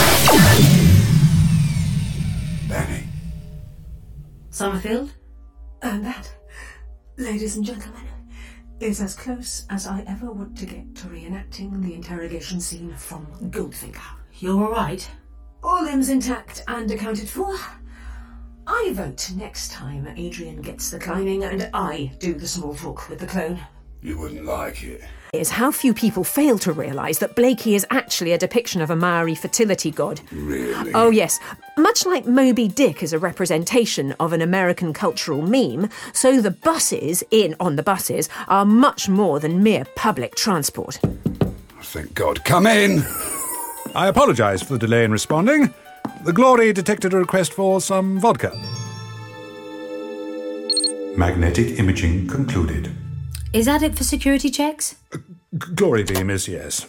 Speaker 2: Danny.
Speaker 3: Summerfield?
Speaker 1: And that, ladies and gentlemen, is as close as I ever want to get to reenacting the interrogation scene from Goldfinger.
Speaker 3: You're all right?
Speaker 1: All limbs intact and accounted for. I vote next time Adrian gets the climbing and I do the small talk with the clone.
Speaker 2: You wouldn't like it.
Speaker 1: Is how few people fail to realise that Blakey is actually a depiction of a Maori fertility god.
Speaker 2: Really?
Speaker 1: Oh yes. Much like Moby Dick is a representation of an American cultural meme, so the buses on the buses are much more than mere public transport.
Speaker 2: Thank God. Come in!
Speaker 6: I apologise for the delay in responding. The Glory detected a request for some vodka.
Speaker 8: Magnetic imaging concluded.
Speaker 3: Is that it for security checks?
Speaker 6: Glory beam is yes.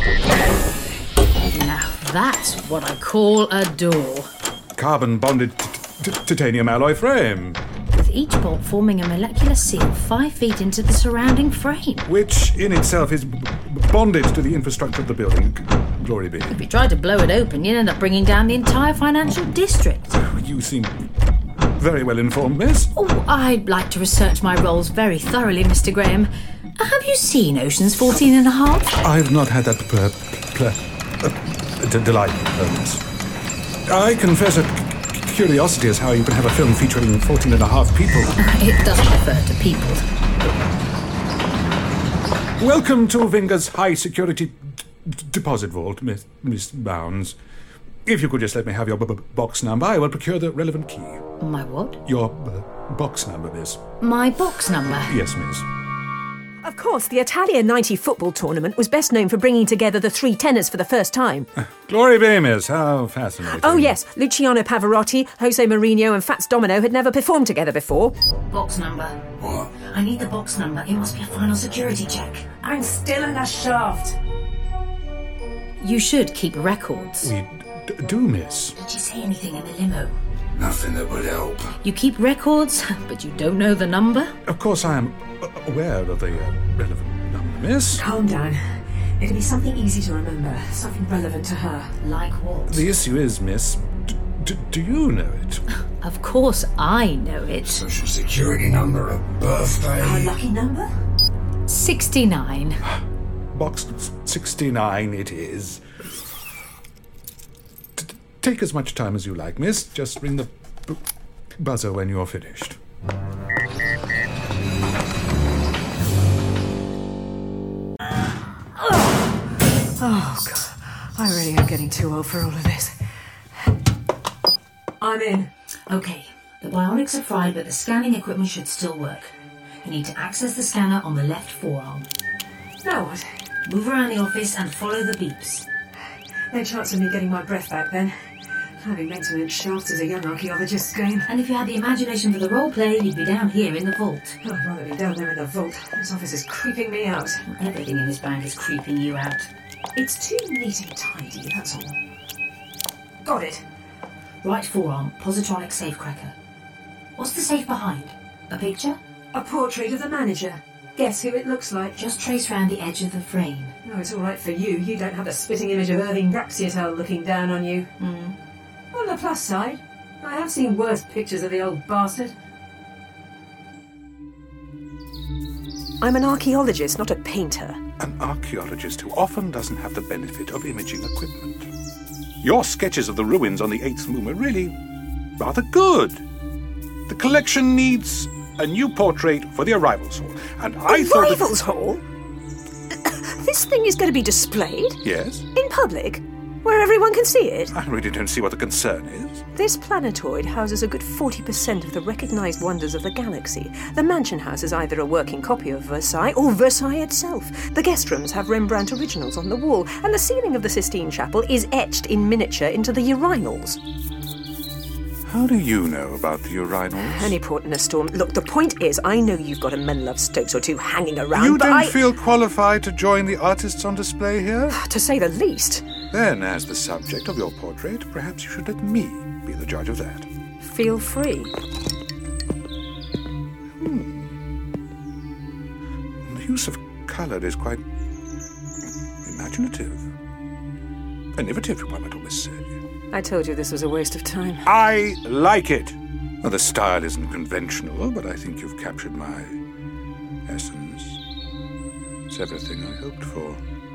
Speaker 3: Now that's what I call a door.
Speaker 6: Carbon-bonded titanium alloy frame.
Speaker 3: with each bolt forming a molecular seal 5 feet into the surrounding frame.
Speaker 6: Which in itself is bonded to the infrastructure of the building. Glory be.
Speaker 3: If you try to blow it open, you'll end up bringing down the entire financial district.
Speaker 6: You seem very well informed, miss.
Speaker 3: Oh, I'd like to research my roles very thoroughly, Mr. Graham. Have you seen Ocean's 14 and a half?
Speaker 6: I've not had that delight, miss. I confess that curiosity is how you can have a film featuring 14 and a half people.
Speaker 3: It doesn't refer to people.
Speaker 6: Welcome to Vinga's high security deposit vault, Miss Bounds. If you could just let me have your box number, I will procure the relevant key.
Speaker 3: My what?
Speaker 6: Your box number, miss.
Speaker 3: My box number?
Speaker 6: Yes, miss.
Speaker 1: Of course, the Italia 90 football tournament was best known for bringing together the three tenors for the first time.
Speaker 6: Glory be, miss. How fascinating.
Speaker 1: Oh, yes. Luciano Pavarotti, Jose Mourinho and Fats Domino had never performed together before.
Speaker 3: Box number.
Speaker 2: What?
Speaker 3: I need the box number. It must be a final security check.
Speaker 1: I'm still in the shaft.
Speaker 3: You should keep records.
Speaker 6: We do, miss.
Speaker 3: Did you say anything in the limo?
Speaker 2: Nothing that would help.
Speaker 3: You keep records, but you don't know the number?
Speaker 6: Of course, I am aware of the relevant number, miss.
Speaker 1: Calm down. It'll be something easy to remember, something relevant to her.
Speaker 3: Like what?
Speaker 6: The issue is, miss, do you know it?
Speaker 3: Of course I know it.
Speaker 2: Social security number, a birthday.
Speaker 1: Our lucky number?
Speaker 3: 69.
Speaker 6: Box 69 it is. Take as much time as you like, miss. Just ring the buzzer when you're finished.
Speaker 1: Oh, God. I really am getting too old for all of this. I'm in.
Speaker 3: Okay, the bionics are fried, but the scanning equipment should still work. You need to access the scanner on the left forearm.
Speaker 1: Now what?
Speaker 3: Move around the office and follow the beeps.
Speaker 1: No chance of me getting my breath back then. Having maintenance shafts is a young archaeologist's game.
Speaker 3: And if you had the imagination for the role play, you'd be down here in the vault.
Speaker 1: Oh, I'd rather be down there in the vault. This office is creeping me out.
Speaker 3: Everything in this bank is creeping you out.
Speaker 1: It's too neat and tidy, that's all. Got it.
Speaker 3: Right forearm, positronic safecracker. What's the safe behind? A picture?
Speaker 1: A portrait of the manager. Guess who it looks like?
Speaker 3: Just trace round the edge of the frame.
Speaker 1: Oh, it's all right for you. You don't have the spitting image of Irving Braxiatel looking down on you. On the plus side, I have seen worse pictures of the old bastard. I'm an archaeologist, not a painter.
Speaker 7: An archaeologist who often doesn't have the benefit of imaging equipment. Your sketches of the ruins on the 8th moon were really rather good. The collection needs a new portrait for the arrivals hall, and I thought...
Speaker 1: Arrivals hall? This thing is going to be displayed?
Speaker 7: Yes?
Speaker 1: In public? Where everyone can see it?
Speaker 7: I really don't see what the concern is.
Speaker 1: This planetoid houses a good 40% of the recognised wonders of the galaxy. The mansion house is either a working copy of Versailles or Versailles itself. The guest rooms have Rembrandt originals on the wall, and the ceiling of the Sistine Chapel is etched in miniature into the urinals.
Speaker 7: How do you know about the urinals?
Speaker 1: Any port in a storm. Look, the point is, I know you've got a Menlove Stokes or two hanging around,
Speaker 7: You
Speaker 1: but
Speaker 7: don't
Speaker 1: I...
Speaker 7: feel qualified to join the artists on display here?
Speaker 1: To say the least.
Speaker 7: Then, as the subject of your portrait, perhaps you should let me be the judge of that.
Speaker 1: Feel free.
Speaker 7: The use of colour is quite imaginative. Innovative, one might almost say.
Speaker 1: I told you this was a waste of time.
Speaker 7: I like it. Well, the style isn't conventional, but I think you've captured my essence. It's everything I hoped for.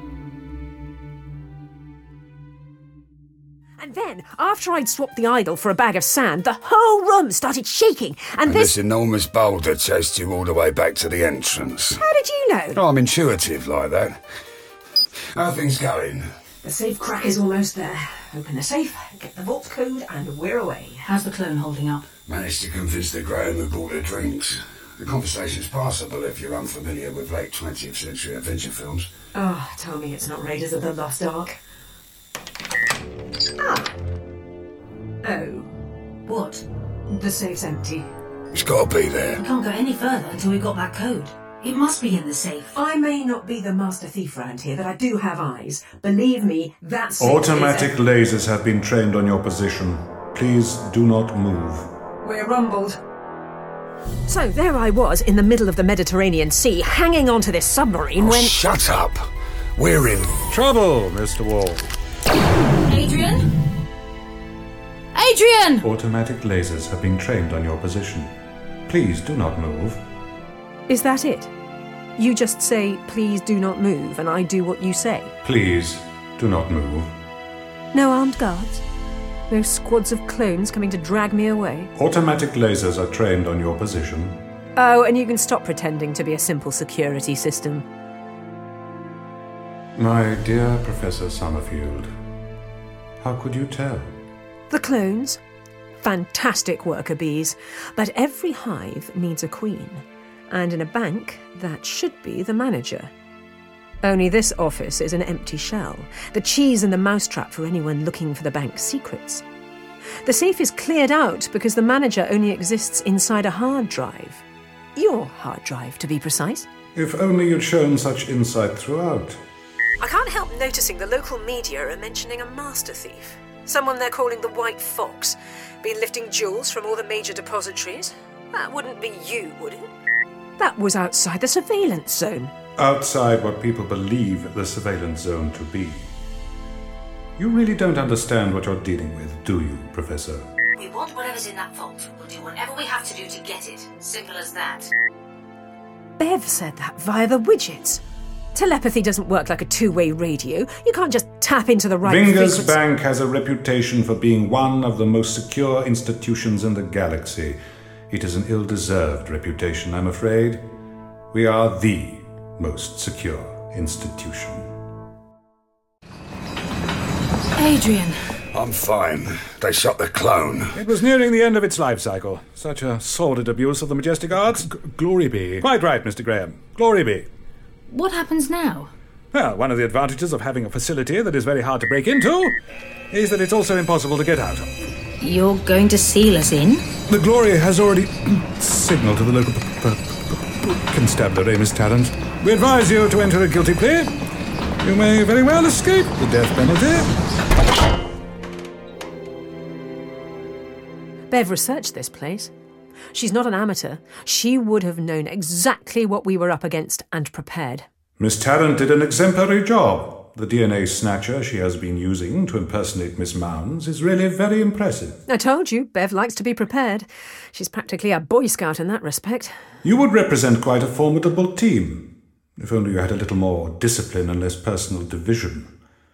Speaker 1: And then, after I'd swapped the idol for a bag of sand, the whole room started shaking, and
Speaker 2: This enormous boulder chased you all the way back to the entrance.
Speaker 1: How did you know?
Speaker 2: Oh, I'm intuitive like that. How are things going?
Speaker 1: The safe crack is almost there. Open the safe, get the vault code, and we're away.
Speaker 3: How's the clone holding up?
Speaker 2: Managed to convince the Graham who bought the drinks. The conversation's passable if you're unfamiliar with late 20th century adventure films.
Speaker 1: Oh, tell me it's not Raiders of the Lost Ark. Ah. Oh.
Speaker 3: What?
Speaker 1: The safe's empty.
Speaker 2: It's got to be there.
Speaker 3: We can't go any further until we've got that code. It must be in the safe.
Speaker 1: I may not be the master thief round here, but I do have eyes. Believe me, that safe
Speaker 8: Automatic lasers have been trained on your position. Please do not move.
Speaker 1: We're rumbled. So there I was in the middle of the Mediterranean Sea, hanging onto this submarine when...
Speaker 2: Shut up! We're in
Speaker 6: Trouble, Mr. Wall.
Speaker 3: Adrian? Adrian!
Speaker 8: Automatic lasers have been trained on your position. Please do not move.
Speaker 1: Is that it? You just say, please do not move, and I do what you say?
Speaker 8: Please do not move.
Speaker 1: No armed guards? No squads of clones coming to drag me away?
Speaker 8: Automatic lasers are trained on your position.
Speaker 1: Oh, and you can stop pretending to be a simple security system.
Speaker 8: My dear Professor Summerfield, how could you tell?
Speaker 1: The clones? Fantastic worker bees. But every hive needs a queen. And in a bank, that should be the manager. Only this office is an empty shell, the cheese and the mousetrap for anyone looking for the bank's secrets. The safe is cleared out because the manager only exists inside a hard drive. Your hard drive, to be precise.
Speaker 8: If only you'd shown such insight throughout.
Speaker 1: I can't help noticing the local media are mentioning a master thief. Someone they're calling the White Fox. Been lifting jewels from all the major depositories. That wouldn't be you, would it? That was outside the surveillance zone.
Speaker 8: Outside what people believe the surveillance zone to be. You really don't understand what you're dealing with, do you, Professor?
Speaker 3: We want whatever's in that vault. We'll do whatever we have to do to get it. Simple as that.
Speaker 1: Bev said that via the widgets. Telepathy doesn't work like a two-way radio. You can't just tap into the right
Speaker 8: Vinger's
Speaker 1: frequency.
Speaker 8: Bank has a reputation for being one of the most secure institutions in the galaxy. It is an ill-deserved reputation, I'm afraid. We are the most secure institution.
Speaker 3: Adrian.
Speaker 2: I'm fine. They shot the clone.
Speaker 6: It was nearing the end of its life cycle. Such a sordid abuse of the majestic arts. Glory be. Quite right, Mr. Graham. Glory be.
Speaker 3: What happens now?
Speaker 6: Well, one of the advantages of having a facility that is very hard to break into is that it's also impossible to get out of.
Speaker 3: You're going to seal us in?
Speaker 6: The Glory has already signalled to the local constabulary, Miss Tarrant. We advise you to enter a guilty plea. You may very well escape the death penalty.
Speaker 1: Bev researched this place. She's not an amateur. She would have known exactly what we were up against and prepared.
Speaker 8: Miss Tarrant did an exemplary job. The DNA snatcher she has been using to impersonate Miss Mounds is really very impressive.
Speaker 1: I told you, Bev likes to be prepared. She's practically a Boy Scout in that respect.
Speaker 8: You would represent quite a formidable team, if only you had a little more discipline and less personal division.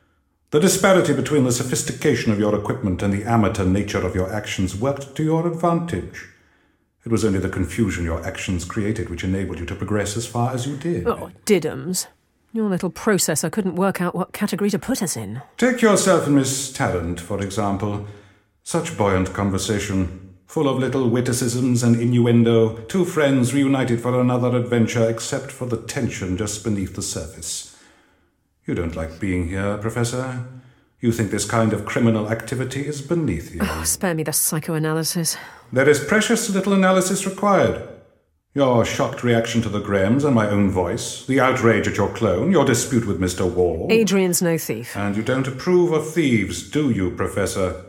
Speaker 8: The disparity between the sophistication of your equipment and the amateur nature of your actions worked to your advantage. It was only the confusion your actions created which enabled you to progress as far as you did.
Speaker 1: Oh, diddums. Your little processor couldn't work out what category to put us in.
Speaker 8: Take yourself and Miss Tarrant, for example. Such buoyant conversation, full of little witticisms and innuendo, two friends reunited for another adventure except for the tension just beneath the surface. You don't like being here, Professor. You think this kind of criminal activity is beneath you.
Speaker 1: Oh, spare me the psychoanalysis.
Speaker 8: There is precious little analysis required. Your shocked reaction to the Grahams and my own voice, the outrage at your clone, your dispute with Mr. Wall.
Speaker 1: Adrian's no thief.
Speaker 8: And you don't approve of thieves, do you, Professor?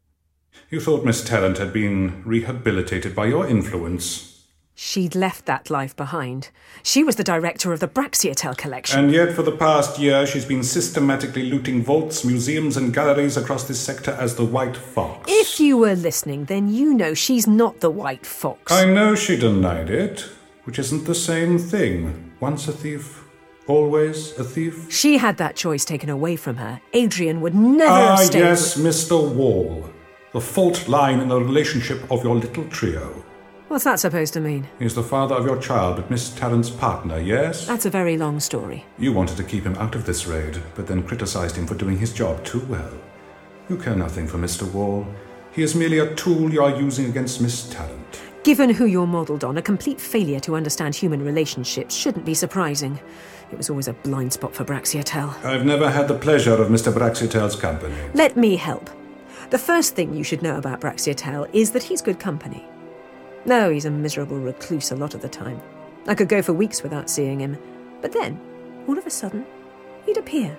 Speaker 8: You thought Miss Tarrant had been rehabilitated by your influence.
Speaker 1: She'd left that life behind. She was the director of the Braxiatel collection.
Speaker 8: And yet for the past year she's been systematically looting vaults, museums and galleries across this sector as the White Fox.
Speaker 1: If you were listening, then you know she's not the White Fox.
Speaker 8: I know she denied it, which isn't the same thing. Once a thief, always a thief.
Speaker 1: She had that choice taken away from her. Adrian would never have stayed.
Speaker 8: Yes, Mr. Wall. The fault line in the relationship of your little trio.
Speaker 1: What's that supposed to mean?
Speaker 8: He's the father of your child, but Miss Tarrant's partner, yes?
Speaker 1: That's a very long story.
Speaker 8: You wanted to keep him out of this raid, but then criticized him for doing his job too well. You care nothing for Mr. Wall. He is merely a tool you are using against Miss Tarrant.
Speaker 1: Given who you're modelled on, a complete failure to understand human relationships shouldn't be surprising. It was always a blind spot for Braxiatel.
Speaker 8: I've never had the pleasure of Mr. Braxiatel's company.
Speaker 1: Let me help. The first thing you should know about Braxiatel is that he's good company. No, he's a miserable recluse a lot of the time. I could go for weeks without seeing him. But then, all of a sudden, he'd appear.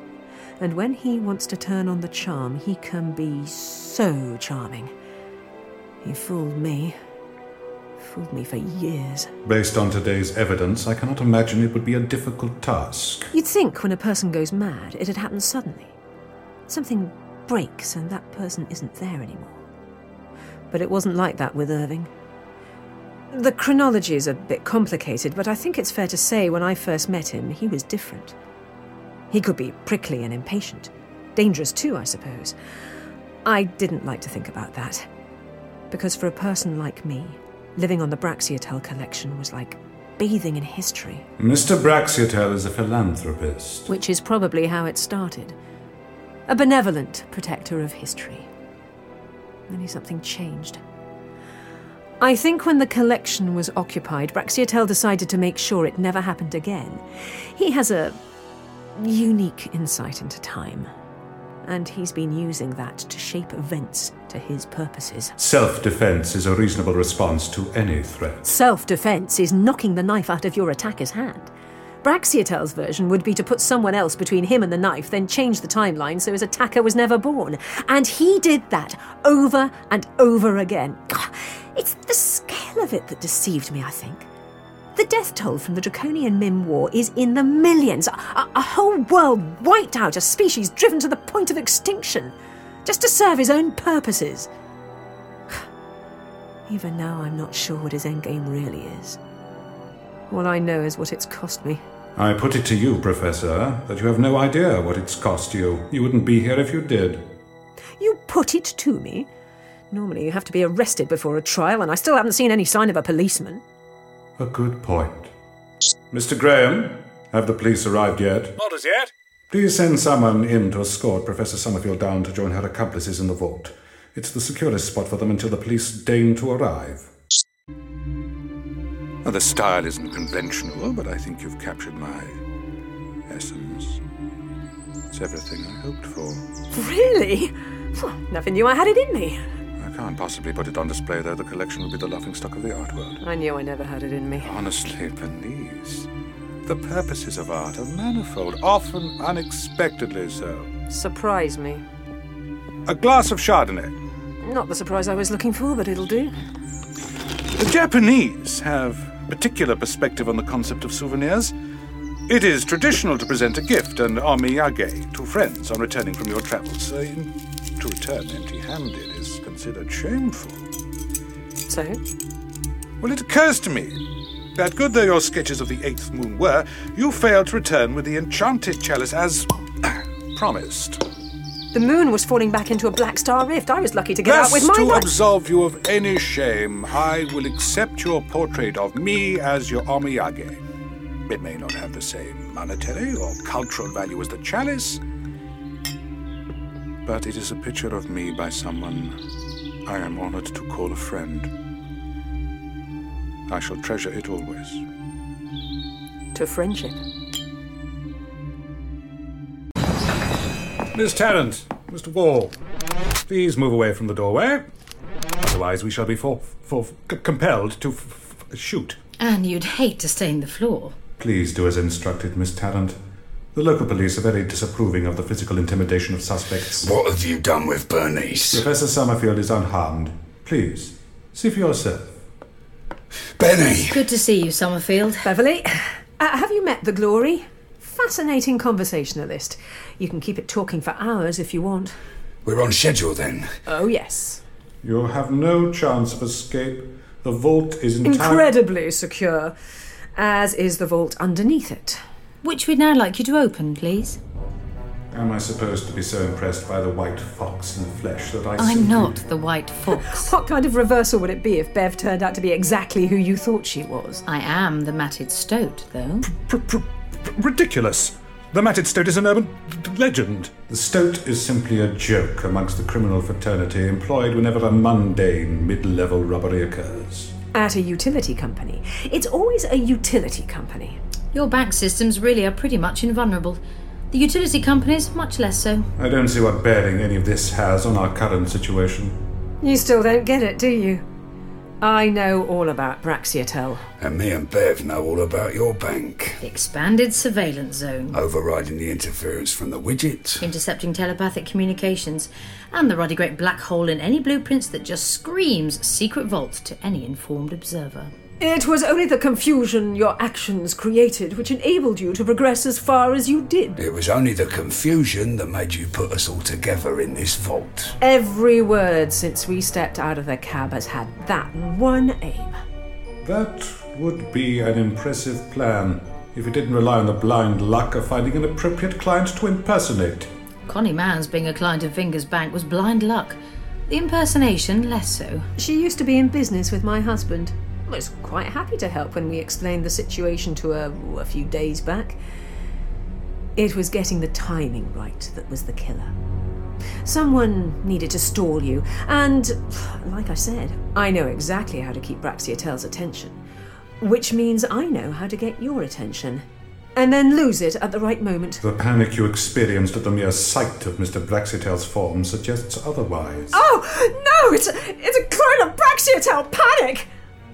Speaker 1: And when he wants to turn on the charm, he can be so charming. He fooled me. Fooled me for years.
Speaker 8: Based on today's evidence, I cannot imagine it would be a difficult task.
Speaker 1: You'd think when a person goes mad, it'd happen suddenly. Something breaks and that person isn't there anymore. But it wasn't like that with Irving. The chronology is a bit complicated, but I think it's fair to say when I first met him, he was different. He could be prickly and impatient. Dangerous too, I suppose. I didn't like to think about that. Because for a person like me, living on the Braxiatel collection was like bathing in history.
Speaker 8: Mr. Braxiatel is a philanthropist.
Speaker 1: Which is probably how it started. A benevolent protector of history. Then something changed. I think when the collection was occupied, Braxiatel decided to make sure it never happened again. He has a unique insight into time. And he's been using that to shape events to his purposes.
Speaker 8: Self-defense is a reasonable response to any threat.
Speaker 1: Self-defense is knocking the knife out of your attacker's hand. Braxiatel's version would be to put someone else between him and the knife, then change the timeline so his attacker was never born. And he did that over and over again. It's the scale of it that deceived me, I think. The death toll from the Draconian Mim War is in the millions. A whole world wiped out, a species driven to the point of extinction, just to serve his own purposes. Even now, I'm not sure what his endgame really is. All I know is what it's cost me.
Speaker 8: I put it to you, Professor, that you have no idea what it's cost you. You wouldn't be here if you did.
Speaker 1: You put it to me? Normally you have to be arrested before a trial, and I still haven't seen any sign of a policeman.
Speaker 8: A good point. Mr. Graham, have the police arrived yet?
Speaker 7: Not as yet.
Speaker 8: Please send someone in to escort Professor Summerfield down to join her accomplices in the vault. It's the securest spot for them until the police deign to arrive.
Speaker 7: Well, the style isn't conventional, but I think you've captured my essence. It's everything I hoped for.
Speaker 1: Really? Never knew I had it in me.
Speaker 7: I can't possibly put it on display, though. The collection will be the laughingstock of the art world.
Speaker 1: I knew I never had it in me.
Speaker 7: Honestly, Bernice, the purposes of art are manifold, often unexpectedly so.
Speaker 1: Surprise me.
Speaker 7: A glass of Chardonnay.
Speaker 1: Not the surprise I was looking for, but it'll do.
Speaker 7: The Japanese have particular perspective on the concept of souvenirs. It is traditional to present a gift, an omiyage, to friends on returning from your travels. To return empty-handed is considered shameful.
Speaker 1: So?
Speaker 7: Well, it occurs to me that, good though your sketches of the Eighth Moon were, you failed to return with the enchanted chalice as promised.
Speaker 1: The moon was falling back into a black star rift. I was lucky to get out with my
Speaker 7: To
Speaker 1: life.
Speaker 7: absolve you of any shame, I will accept your portrait of me as your omiyage. It may not have the same monetary or cultural value as the chalice, but it is a picture of me by someone I am honored to call a friend. I shall treasure it always.
Speaker 1: To friendship.
Speaker 8: Miss Tarrant, Mr. Wall, please move away from the doorway. Otherwise we shall be compelled to shoot.
Speaker 3: And you'd hate to stain the floor.
Speaker 8: Please do as instructed, Miss Tarrant. The local police are very disapproving of the physical intimidation of suspects.
Speaker 2: What have you done with Bernice?
Speaker 8: Professor Summerfield is unharmed. Please, see for yourself.
Speaker 2: Benny!
Speaker 3: Good to see you, Summerfield.
Speaker 1: Beverly, have you met the Glory? Fascinating conversationalist. You can keep it talking for hours if you want.
Speaker 2: We're on schedule then.
Speaker 1: Oh, yes.
Speaker 8: You have no chance of escape. The vault is
Speaker 1: incredibly secure, as is the vault underneath it.
Speaker 3: Which we'd now like you to open, please.
Speaker 8: Am I supposed to be so impressed by the white fox in the flesh that
Speaker 3: I'm not the white fox.
Speaker 1: What kind of reversal would it be if Bev turned out to be exactly who you thought she was?
Speaker 3: I am the matted stoat, though.
Speaker 8: Ridiculous. The matted stoat is an urban legend. The stoat is simply a joke amongst the criminal fraternity employed whenever a mundane mid-level robbery occurs.
Speaker 1: At a utility company. It's always a utility company.
Speaker 3: Your bank systems really are pretty much invulnerable. The utility companies, much less so.
Speaker 8: I don't see what bearing any of this has on our current situation.
Speaker 1: You still don't get it, do you? I know all about Braxiatel.
Speaker 2: And me and Bev know all about your bank.
Speaker 3: The expanded surveillance zone.
Speaker 2: Overriding the interference from the widgets.
Speaker 3: Intercepting telepathic communications. And the ruddy great black hole in any blueprints that just screams secret vault to any informed observer.
Speaker 1: It was only the confusion your actions created which enabled you to progress as far as you did.
Speaker 2: It was only the confusion that made you put us all together in this vault.
Speaker 1: Every word since we stepped out of the cab has had that one aim.
Speaker 8: That would be an impressive plan, if it didn't rely on the blind luck of finding an appropriate client to impersonate.
Speaker 3: Connie Mann's being a client of Vingers Bank was blind luck. The impersonation, less so.
Speaker 1: She used to be in business with my husband. Was quite happy to help when we explained the situation to her a few days back. It was getting the timing right that was the killer. Someone needed to stall you, and, like I said, I know exactly how to keep Braxiatel's attention, which means I know how to get your attention, and then lose it at the right moment.
Speaker 8: The panic you experienced at the mere sight of Mr. Braxiatel's form suggests otherwise.
Speaker 1: Oh, no! It's a kind of Braxiatel panic!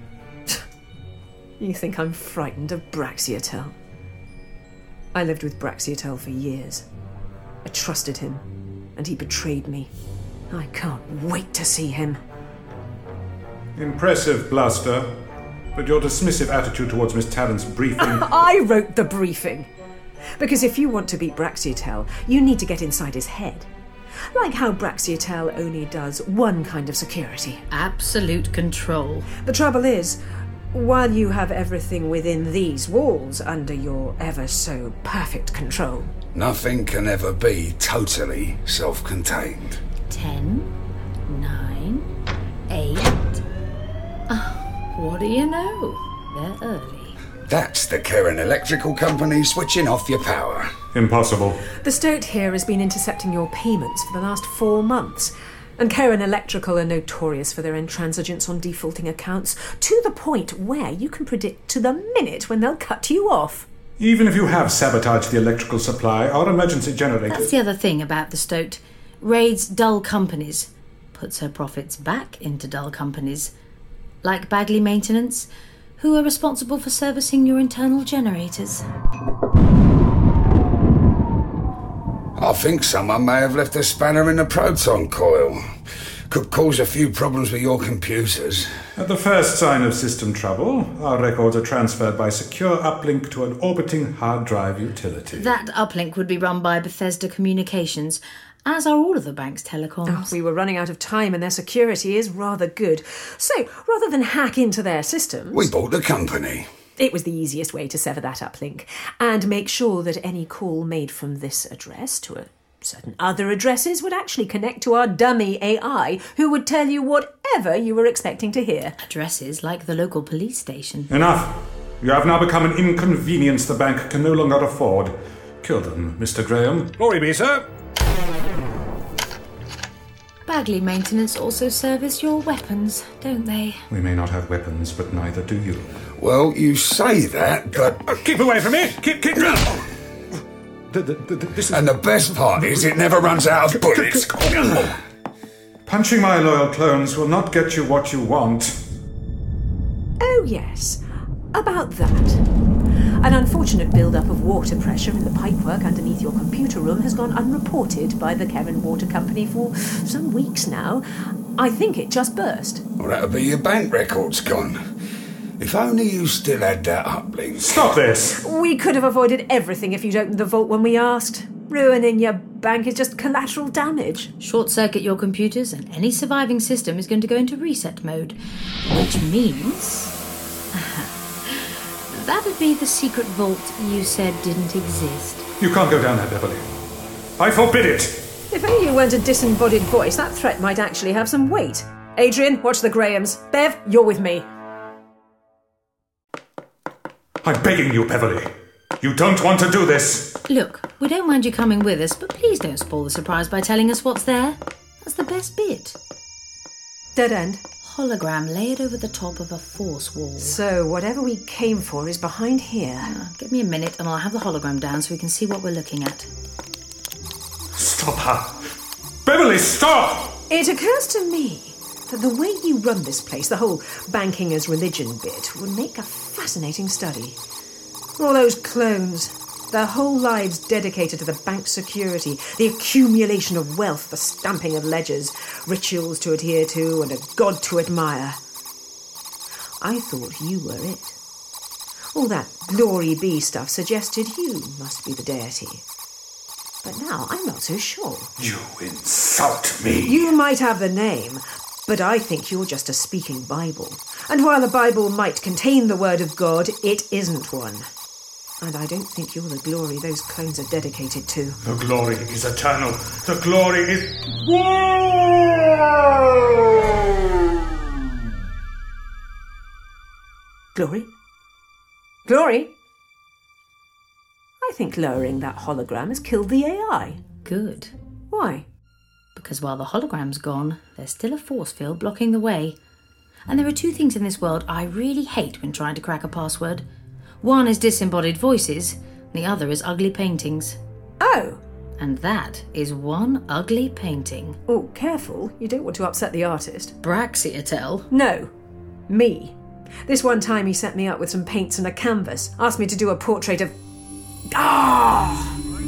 Speaker 1: You think I'm frightened of Braxiatel? I lived with Braxiatel for years. I trusted him, and he betrayed me. I can't wait to see him.
Speaker 8: Impressive, Bluster. But your dismissive attitude towards Miss Tarrant's briefing...
Speaker 1: I wrote the briefing! Because if you want to beat Braxiatel, you need to get inside his head. Like how Braxiatel only does one kind of security.
Speaker 3: Absolute control.
Speaker 1: The trouble is, while you have everything within these walls under your ever so perfect control,
Speaker 2: nothing can ever be totally self-contained.
Speaker 3: 10, 9, 8... what do you know? They're early.
Speaker 2: That's the Karen Electrical Company switching off your power.
Speaker 8: Impossible.
Speaker 1: The Stoat here has been intercepting your payments for the last 4 months. And Karen Electrical are notorious for their intransigence on defaulting accounts, to the point where you can predict to the minute when they'll cut you off.
Speaker 8: Even if you have sabotaged the electrical supply, our emergency generator...
Speaker 3: That's the other thing about the Stoat. Raids dull companies. Puts her profits back into dull companies. Like Bagley Maintenance, who are responsible for servicing your internal generators.
Speaker 2: I think someone may have left a spanner in the proton coil. Could cause a few problems with your computers.
Speaker 8: At the first sign of system trouble, our records are transferred by secure uplink to an orbiting hard drive utility.
Speaker 3: That uplink would be run by Bethesda Communications, as are all of the bank's telecoms.
Speaker 1: We were running out of time and their security is rather good. So, rather than hack into their systems...
Speaker 2: we bought the company.
Speaker 1: It was the easiest way to sever that uplink and make sure that any call made from this address to certain other addresses would actually connect to our dummy AI, who would tell you whatever you were expecting to hear.
Speaker 3: Addresses like the local police station.
Speaker 8: Enough! You have now become an inconvenience the bank can no longer afford. Kill them, Mr. Graham.
Speaker 7: Glory be, sir.
Speaker 3: Bagley Maintenance also service your weapons, don't they?
Speaker 8: We may not have weapons, but neither do you.
Speaker 2: Well, you say that, but...
Speaker 7: Keep away from me! Keep...
Speaker 8: This is...
Speaker 2: And the best part is it never runs out of bullets.
Speaker 8: Punching my loyal clones will not get you what you want.
Speaker 1: Oh, yes. About that. An unfortunate build-up of water pressure in the pipework underneath your computer room has gone unreported by the Karen Water Company for some weeks now. I think it just burst.
Speaker 2: Well, that'll be your bank records gone. If only you still had that uplink.
Speaker 8: Stop this!
Speaker 1: We could have avoided everything if you'd opened the vault when we asked. Ruining your bank is just collateral damage.
Speaker 3: Short-circuit your computers and any surviving system is going to go into reset mode. Which means... that'd be the secret vault you said didn't exist.
Speaker 8: You can't go down there, Beverly. I forbid it!
Speaker 1: If only you weren't a disembodied voice, that threat might actually have some weight. Adrian, watch the Grahams. Bev, you're with me.
Speaker 8: I'm begging you, Beverly. You don't want to do this.
Speaker 3: Look, we don't mind you coming with us, but please don't spoil the surprise by telling us what's there. That's the best bit.
Speaker 1: Dead end.
Speaker 3: Hologram layered over the top of a force wall.
Speaker 1: So whatever we came for is behind here.
Speaker 3: Give me a minute and I'll have the hologram down so we can see what we're looking at.
Speaker 8: Stop her. Beverly, stop!
Speaker 1: It occurs to me The way you run this place, the whole banking as religion bit, would make a fascinating study. All those clones, their whole lives dedicated to the bank's security, the accumulation of wealth, the stamping of ledgers, rituals to adhere to, and a god to admire. I thought you were it. All that glory be stuff suggested you must be the deity. But now I'm not so sure.
Speaker 2: You insult me!
Speaker 1: You might have the name, but I think you're just a speaking Bible. And while the Bible might contain the word of God, it isn't one. And I don't think you're the glory those clones are dedicated to.
Speaker 2: The glory is eternal. The glory is...
Speaker 1: Glory? Glory? I think lowering that hologram has killed the AI.
Speaker 3: Good.
Speaker 1: Why?
Speaker 3: Because while the hologram's gone, there's still a force field blocking the way. And there are two things in this world I really hate when trying to crack a password. One is disembodied voices, the other is ugly paintings.
Speaker 1: Oh!
Speaker 3: And that is one ugly painting.
Speaker 1: Oh, careful. You don't want to upset the artist.
Speaker 3: Braxiatel?
Speaker 1: No. Me. This one time he set me up with some paints and a canvas, asked me to do a portrait of... Ah!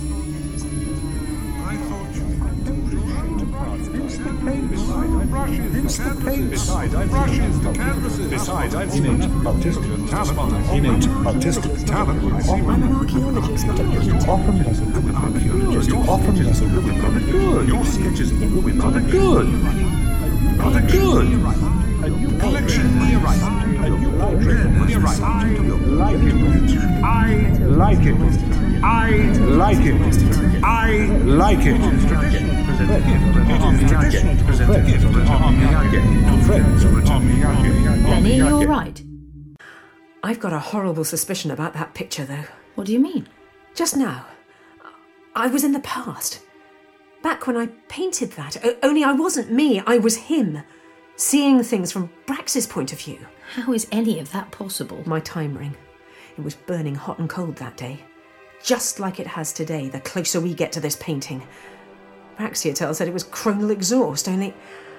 Speaker 6: Besides, I've innate artistic talent.
Speaker 1: I'm an archaeologist, not a painter.
Speaker 6: Often does a ruin rather good. Your sketches of the ruin rather good. Rather good. A new collection near-right. A new portrait near-right. I like it. I like it. I like it.
Speaker 3: Benny, you're right.
Speaker 1: I've got a horrible suspicion about that picture, though.
Speaker 3: What do you mean?
Speaker 1: Just now, I was in the past. Back when I painted that, only I wasn't me, I was him. Seeing things from Brax's point of view.
Speaker 3: How is any of that possible?
Speaker 1: My time ring. It was burning hot and cold that day. Just like it has today, the closer we get to this painting. Braxiatel said it was chronal exhaust, only...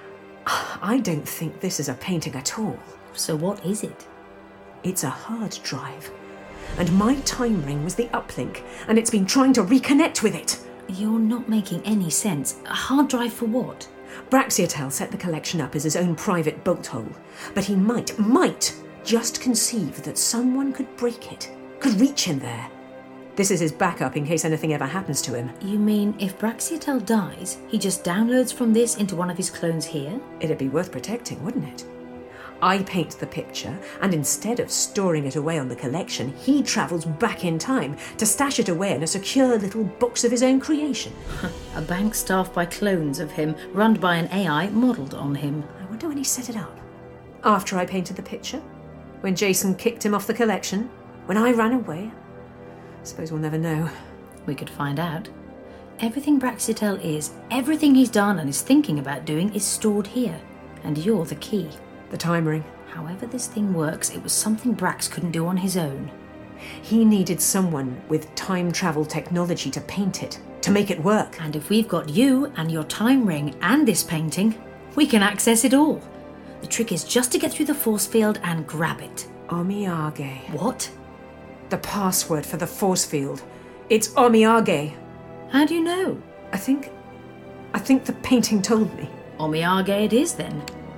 Speaker 1: I don't think this is a painting at all.
Speaker 3: So what is it?
Speaker 1: It's a hard drive. And my time ring was the uplink, and it's been trying to reconnect with it.
Speaker 3: You're not making any sense. A hard drive for what?
Speaker 1: Braxiatel set the collection up as his own private bolt hole, but he might just conceive that someone could break it, could reach in there. This is his backup in case anything ever happens to him.
Speaker 3: You mean if Braxiatel dies, he just downloads from this into one of his clones here?
Speaker 1: It'd be worth protecting, wouldn't it? I paint the picture, and instead of storing it away on the collection, he travels back in time to stash it away in a secure little box of his own creation.
Speaker 3: A bank staffed by clones of him, run by an AI modelled on him.
Speaker 1: I wonder when he set it up. After I painted the picture? When Jason kicked him off the collection? When I ran away? Suppose we'll never know.
Speaker 3: We could find out. Everything Braxiatel is, everything he's done and is thinking about doing is stored here. And you're the key.
Speaker 1: The time ring.
Speaker 3: However this thing works, it was something Brax couldn't do on his own.
Speaker 1: He needed someone with time travel technology to paint it, to make it work.
Speaker 3: And if we've got you and your time ring and this painting, we can access it all. The trick is just to get through the force field and grab it.
Speaker 1: Omiage.
Speaker 3: What?
Speaker 1: The password for the force field. It's Omiage.
Speaker 3: How do you know?
Speaker 1: I think the painting told me.
Speaker 3: Omiage it is then.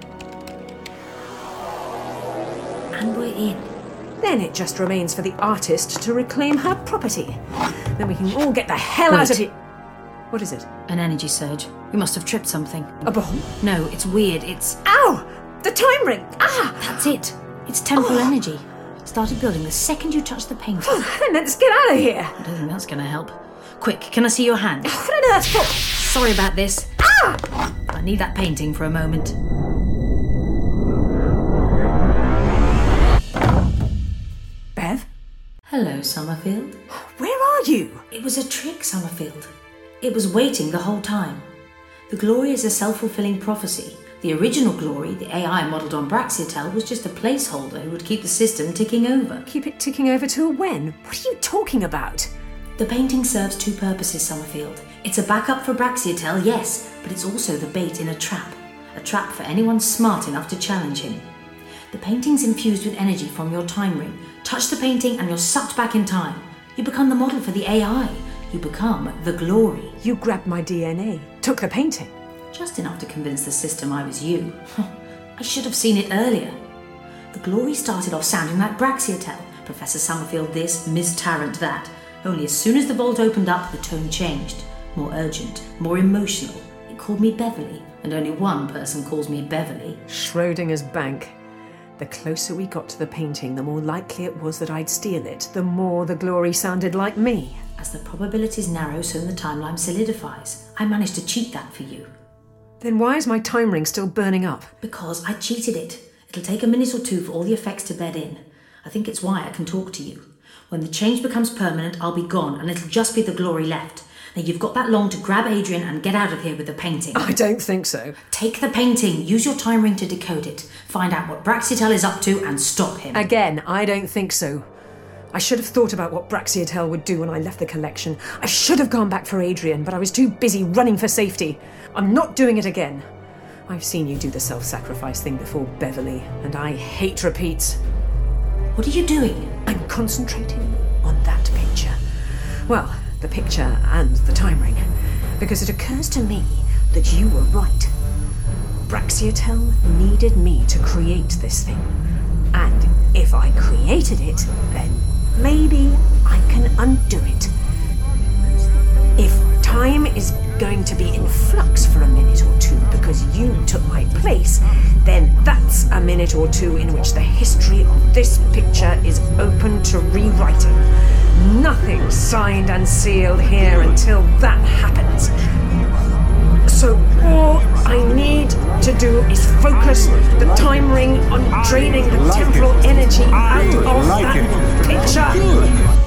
Speaker 3: And we're in.
Speaker 1: Then it just remains for the artist to reclaim her property. Then we can all get the hell out of here. What is it?
Speaker 3: An energy surge. We must have tripped something.
Speaker 1: A bomb?
Speaker 3: No, it's weird. It's...
Speaker 1: Ow! The time ring! Ah!
Speaker 3: That's it. It's temporal energy. Started building the second you touched the painting.
Speaker 1: Then let's get out of here.
Speaker 3: I don't think that's going to help. Quick, can I see your hand?
Speaker 1: What on earth's for?
Speaker 3: Sorry about this.
Speaker 1: Ah!
Speaker 3: I need that painting for a moment.
Speaker 1: Bev?
Speaker 3: Hello, Summerfield.
Speaker 1: Where are you?
Speaker 3: It was a trick, Summerfield. It was waiting the whole time. The glory is a self-fulfilling prophecy. The original glory, the AI modelled on Braxiatel, was just a placeholder who would keep the system ticking over.
Speaker 1: Keep it ticking over till when? What are you talking about?
Speaker 3: The painting serves two purposes, Summerfield. It's a backup for Braxiatel, yes, but it's also the bait in a trap. a trap for anyone smart enough to challenge him. The painting's infused with energy from your time ring. Touch the painting and you're sucked back in time. You become the model for the AI. You become the Glory.
Speaker 1: You grabbed my DNA, took the painting.
Speaker 3: Just enough to convince the system I was you. I should have seen it earlier. The Glory started off sounding like Braxiatel. Professor Summerfield this, Miss Tarrant that. Only as soon as the vault opened up, the tone changed. More urgent, more emotional. It called me Beverly, and only one person calls me Beverly.
Speaker 1: Schrodinger's bank. The closer we got to the painting, the more likely it was that I'd steal it, the more the Glory sounded like me.
Speaker 3: As the probabilities narrow, so the timeline solidifies. I managed to cheat that for you.
Speaker 1: Then why is my time ring still burning up?
Speaker 3: Because I cheated it. It'll take a minute or two for all the effects to bed in. I think it's why I can talk to you. When the change becomes permanent, I'll be gone, and it'll just be the Glory left. Now you've got that long to grab Adrian and get out of here with the painting.
Speaker 1: I don't think so.
Speaker 3: Take the painting, use your time ring to decode it, find out what Braxiatel is up to and stop him.
Speaker 1: Again, I don't think so. I should have thought about what Braxiatel would do when I left the collection. I should have gone back for Adrian, but I was too busy running for safety. I'm not doing it again. I've seen you do the self-sacrifice thing before, Beverly, and I hate repeats.
Speaker 3: What are you doing?
Speaker 1: I'm concentrating on that picture. Well, the picture and the time ring. Because it occurs to me that you were right. Braxiatel needed me to create this thing. And if I created it, then maybe I can undo it. If time is going to be in flux for a minute or two because you took my place, then that's a minute or two in which the history of this picture is open to rewriting. Nothing signed and sealed here until that happens. So all I need to do is focus the time ring on draining the temporal energy out of that picture.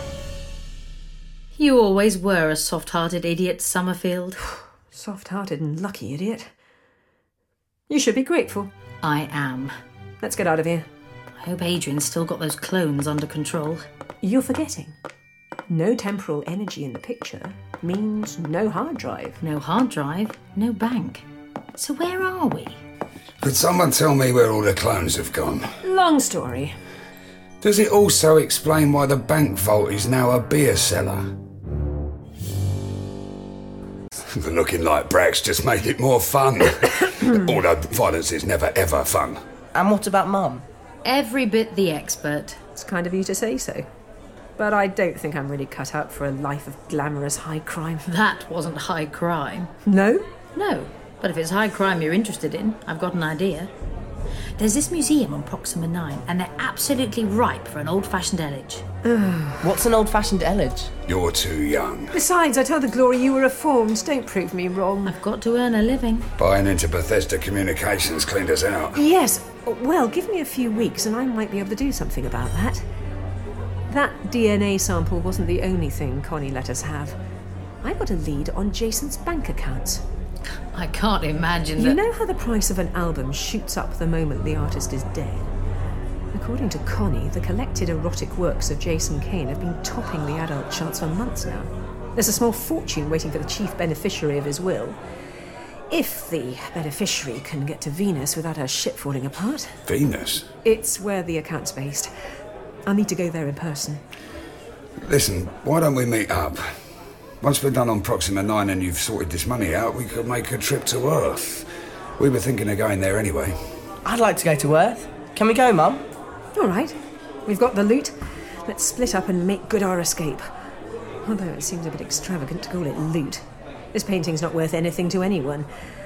Speaker 3: You always were a soft-hearted idiot, Summerfield.
Speaker 1: Soft-hearted and lucky idiot. You should be grateful.
Speaker 3: I am.
Speaker 1: Let's get out of here.
Speaker 3: I hope Adrian's still got those clones under control.
Speaker 1: You're forgetting. No temporal energy in the picture means no hard drive.
Speaker 3: No hard drive, no bank. So where are we?
Speaker 2: Could someone tell me where all the clones have gone?
Speaker 1: Long story.
Speaker 2: Does it also explain why the bank vault is now a beer cellar? The looking like Brax just make it more fun. Although violence is never ever fun.
Speaker 9: And what about Mum?
Speaker 3: Every bit the expert.
Speaker 1: It's kind of you to say so. But I don't think I'm really cut out for a life of glamorous high crime.
Speaker 3: That wasn't high crime.
Speaker 1: No?
Speaker 3: No. But if it's high crime you're interested in, I've got an idea. There's this museum on Proxima 9, and they're absolutely ripe for an old-fashioned Elledge.
Speaker 9: What's an old-fashioned Elledge?
Speaker 2: You're too young.
Speaker 1: Besides, I told the Glory you were reformed. Don't prove me wrong.
Speaker 3: I've got to earn a living.
Speaker 2: Buying into Bethesda Communications cleaned us out.
Speaker 1: Yes. Well, give me a few weeks and I might be able to do something about that. That DNA sample wasn't the only thing Connie let us have. I got a lead on Jason's bank accounts.
Speaker 3: I can't imagine
Speaker 1: You know how the price of an album shoots up the moment the artist is dead? According to Connie, the collected erotic works of Jason Kane have been topping the adult charts for months now. There's a small fortune waiting for the chief beneficiary of his will. If the beneficiary can get to Venus without her ship falling apart.
Speaker 2: Venus?
Speaker 1: It's where the account's based. I'll need to go there in person.
Speaker 2: Listen, why don't we meet up? Once we're done on Proxima 9 and you've sorted this money out, we could make a trip to Earth. We were thinking of going there anyway.
Speaker 9: I'd like to go to Earth. Can we go, Mum?
Speaker 1: All right. We've got the loot. Let's split up and make good our escape. Although it seems a bit extravagant to call it loot. This painting's not worth anything to anyone.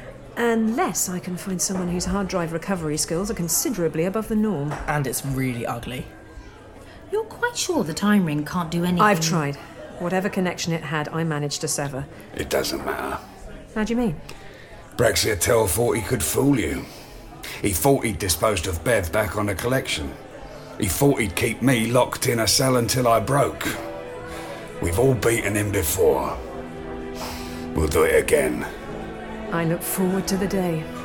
Speaker 1: Unless I can find someone whose hard drive recovery skills are considerably above the norm.
Speaker 9: And it's really ugly.
Speaker 3: You're quite sure the time ring can't do anything?
Speaker 1: I've tried. Whatever connection it had, I managed to sever.
Speaker 2: It doesn't matter.
Speaker 1: How do you mean?
Speaker 2: Braxiatel thought he could fool you. He thought he'd disposed of Bev back on the collection. He thought he'd keep me locked in a cell until I broke. We've all beaten him before. We'll do it again.
Speaker 1: I look forward to the day.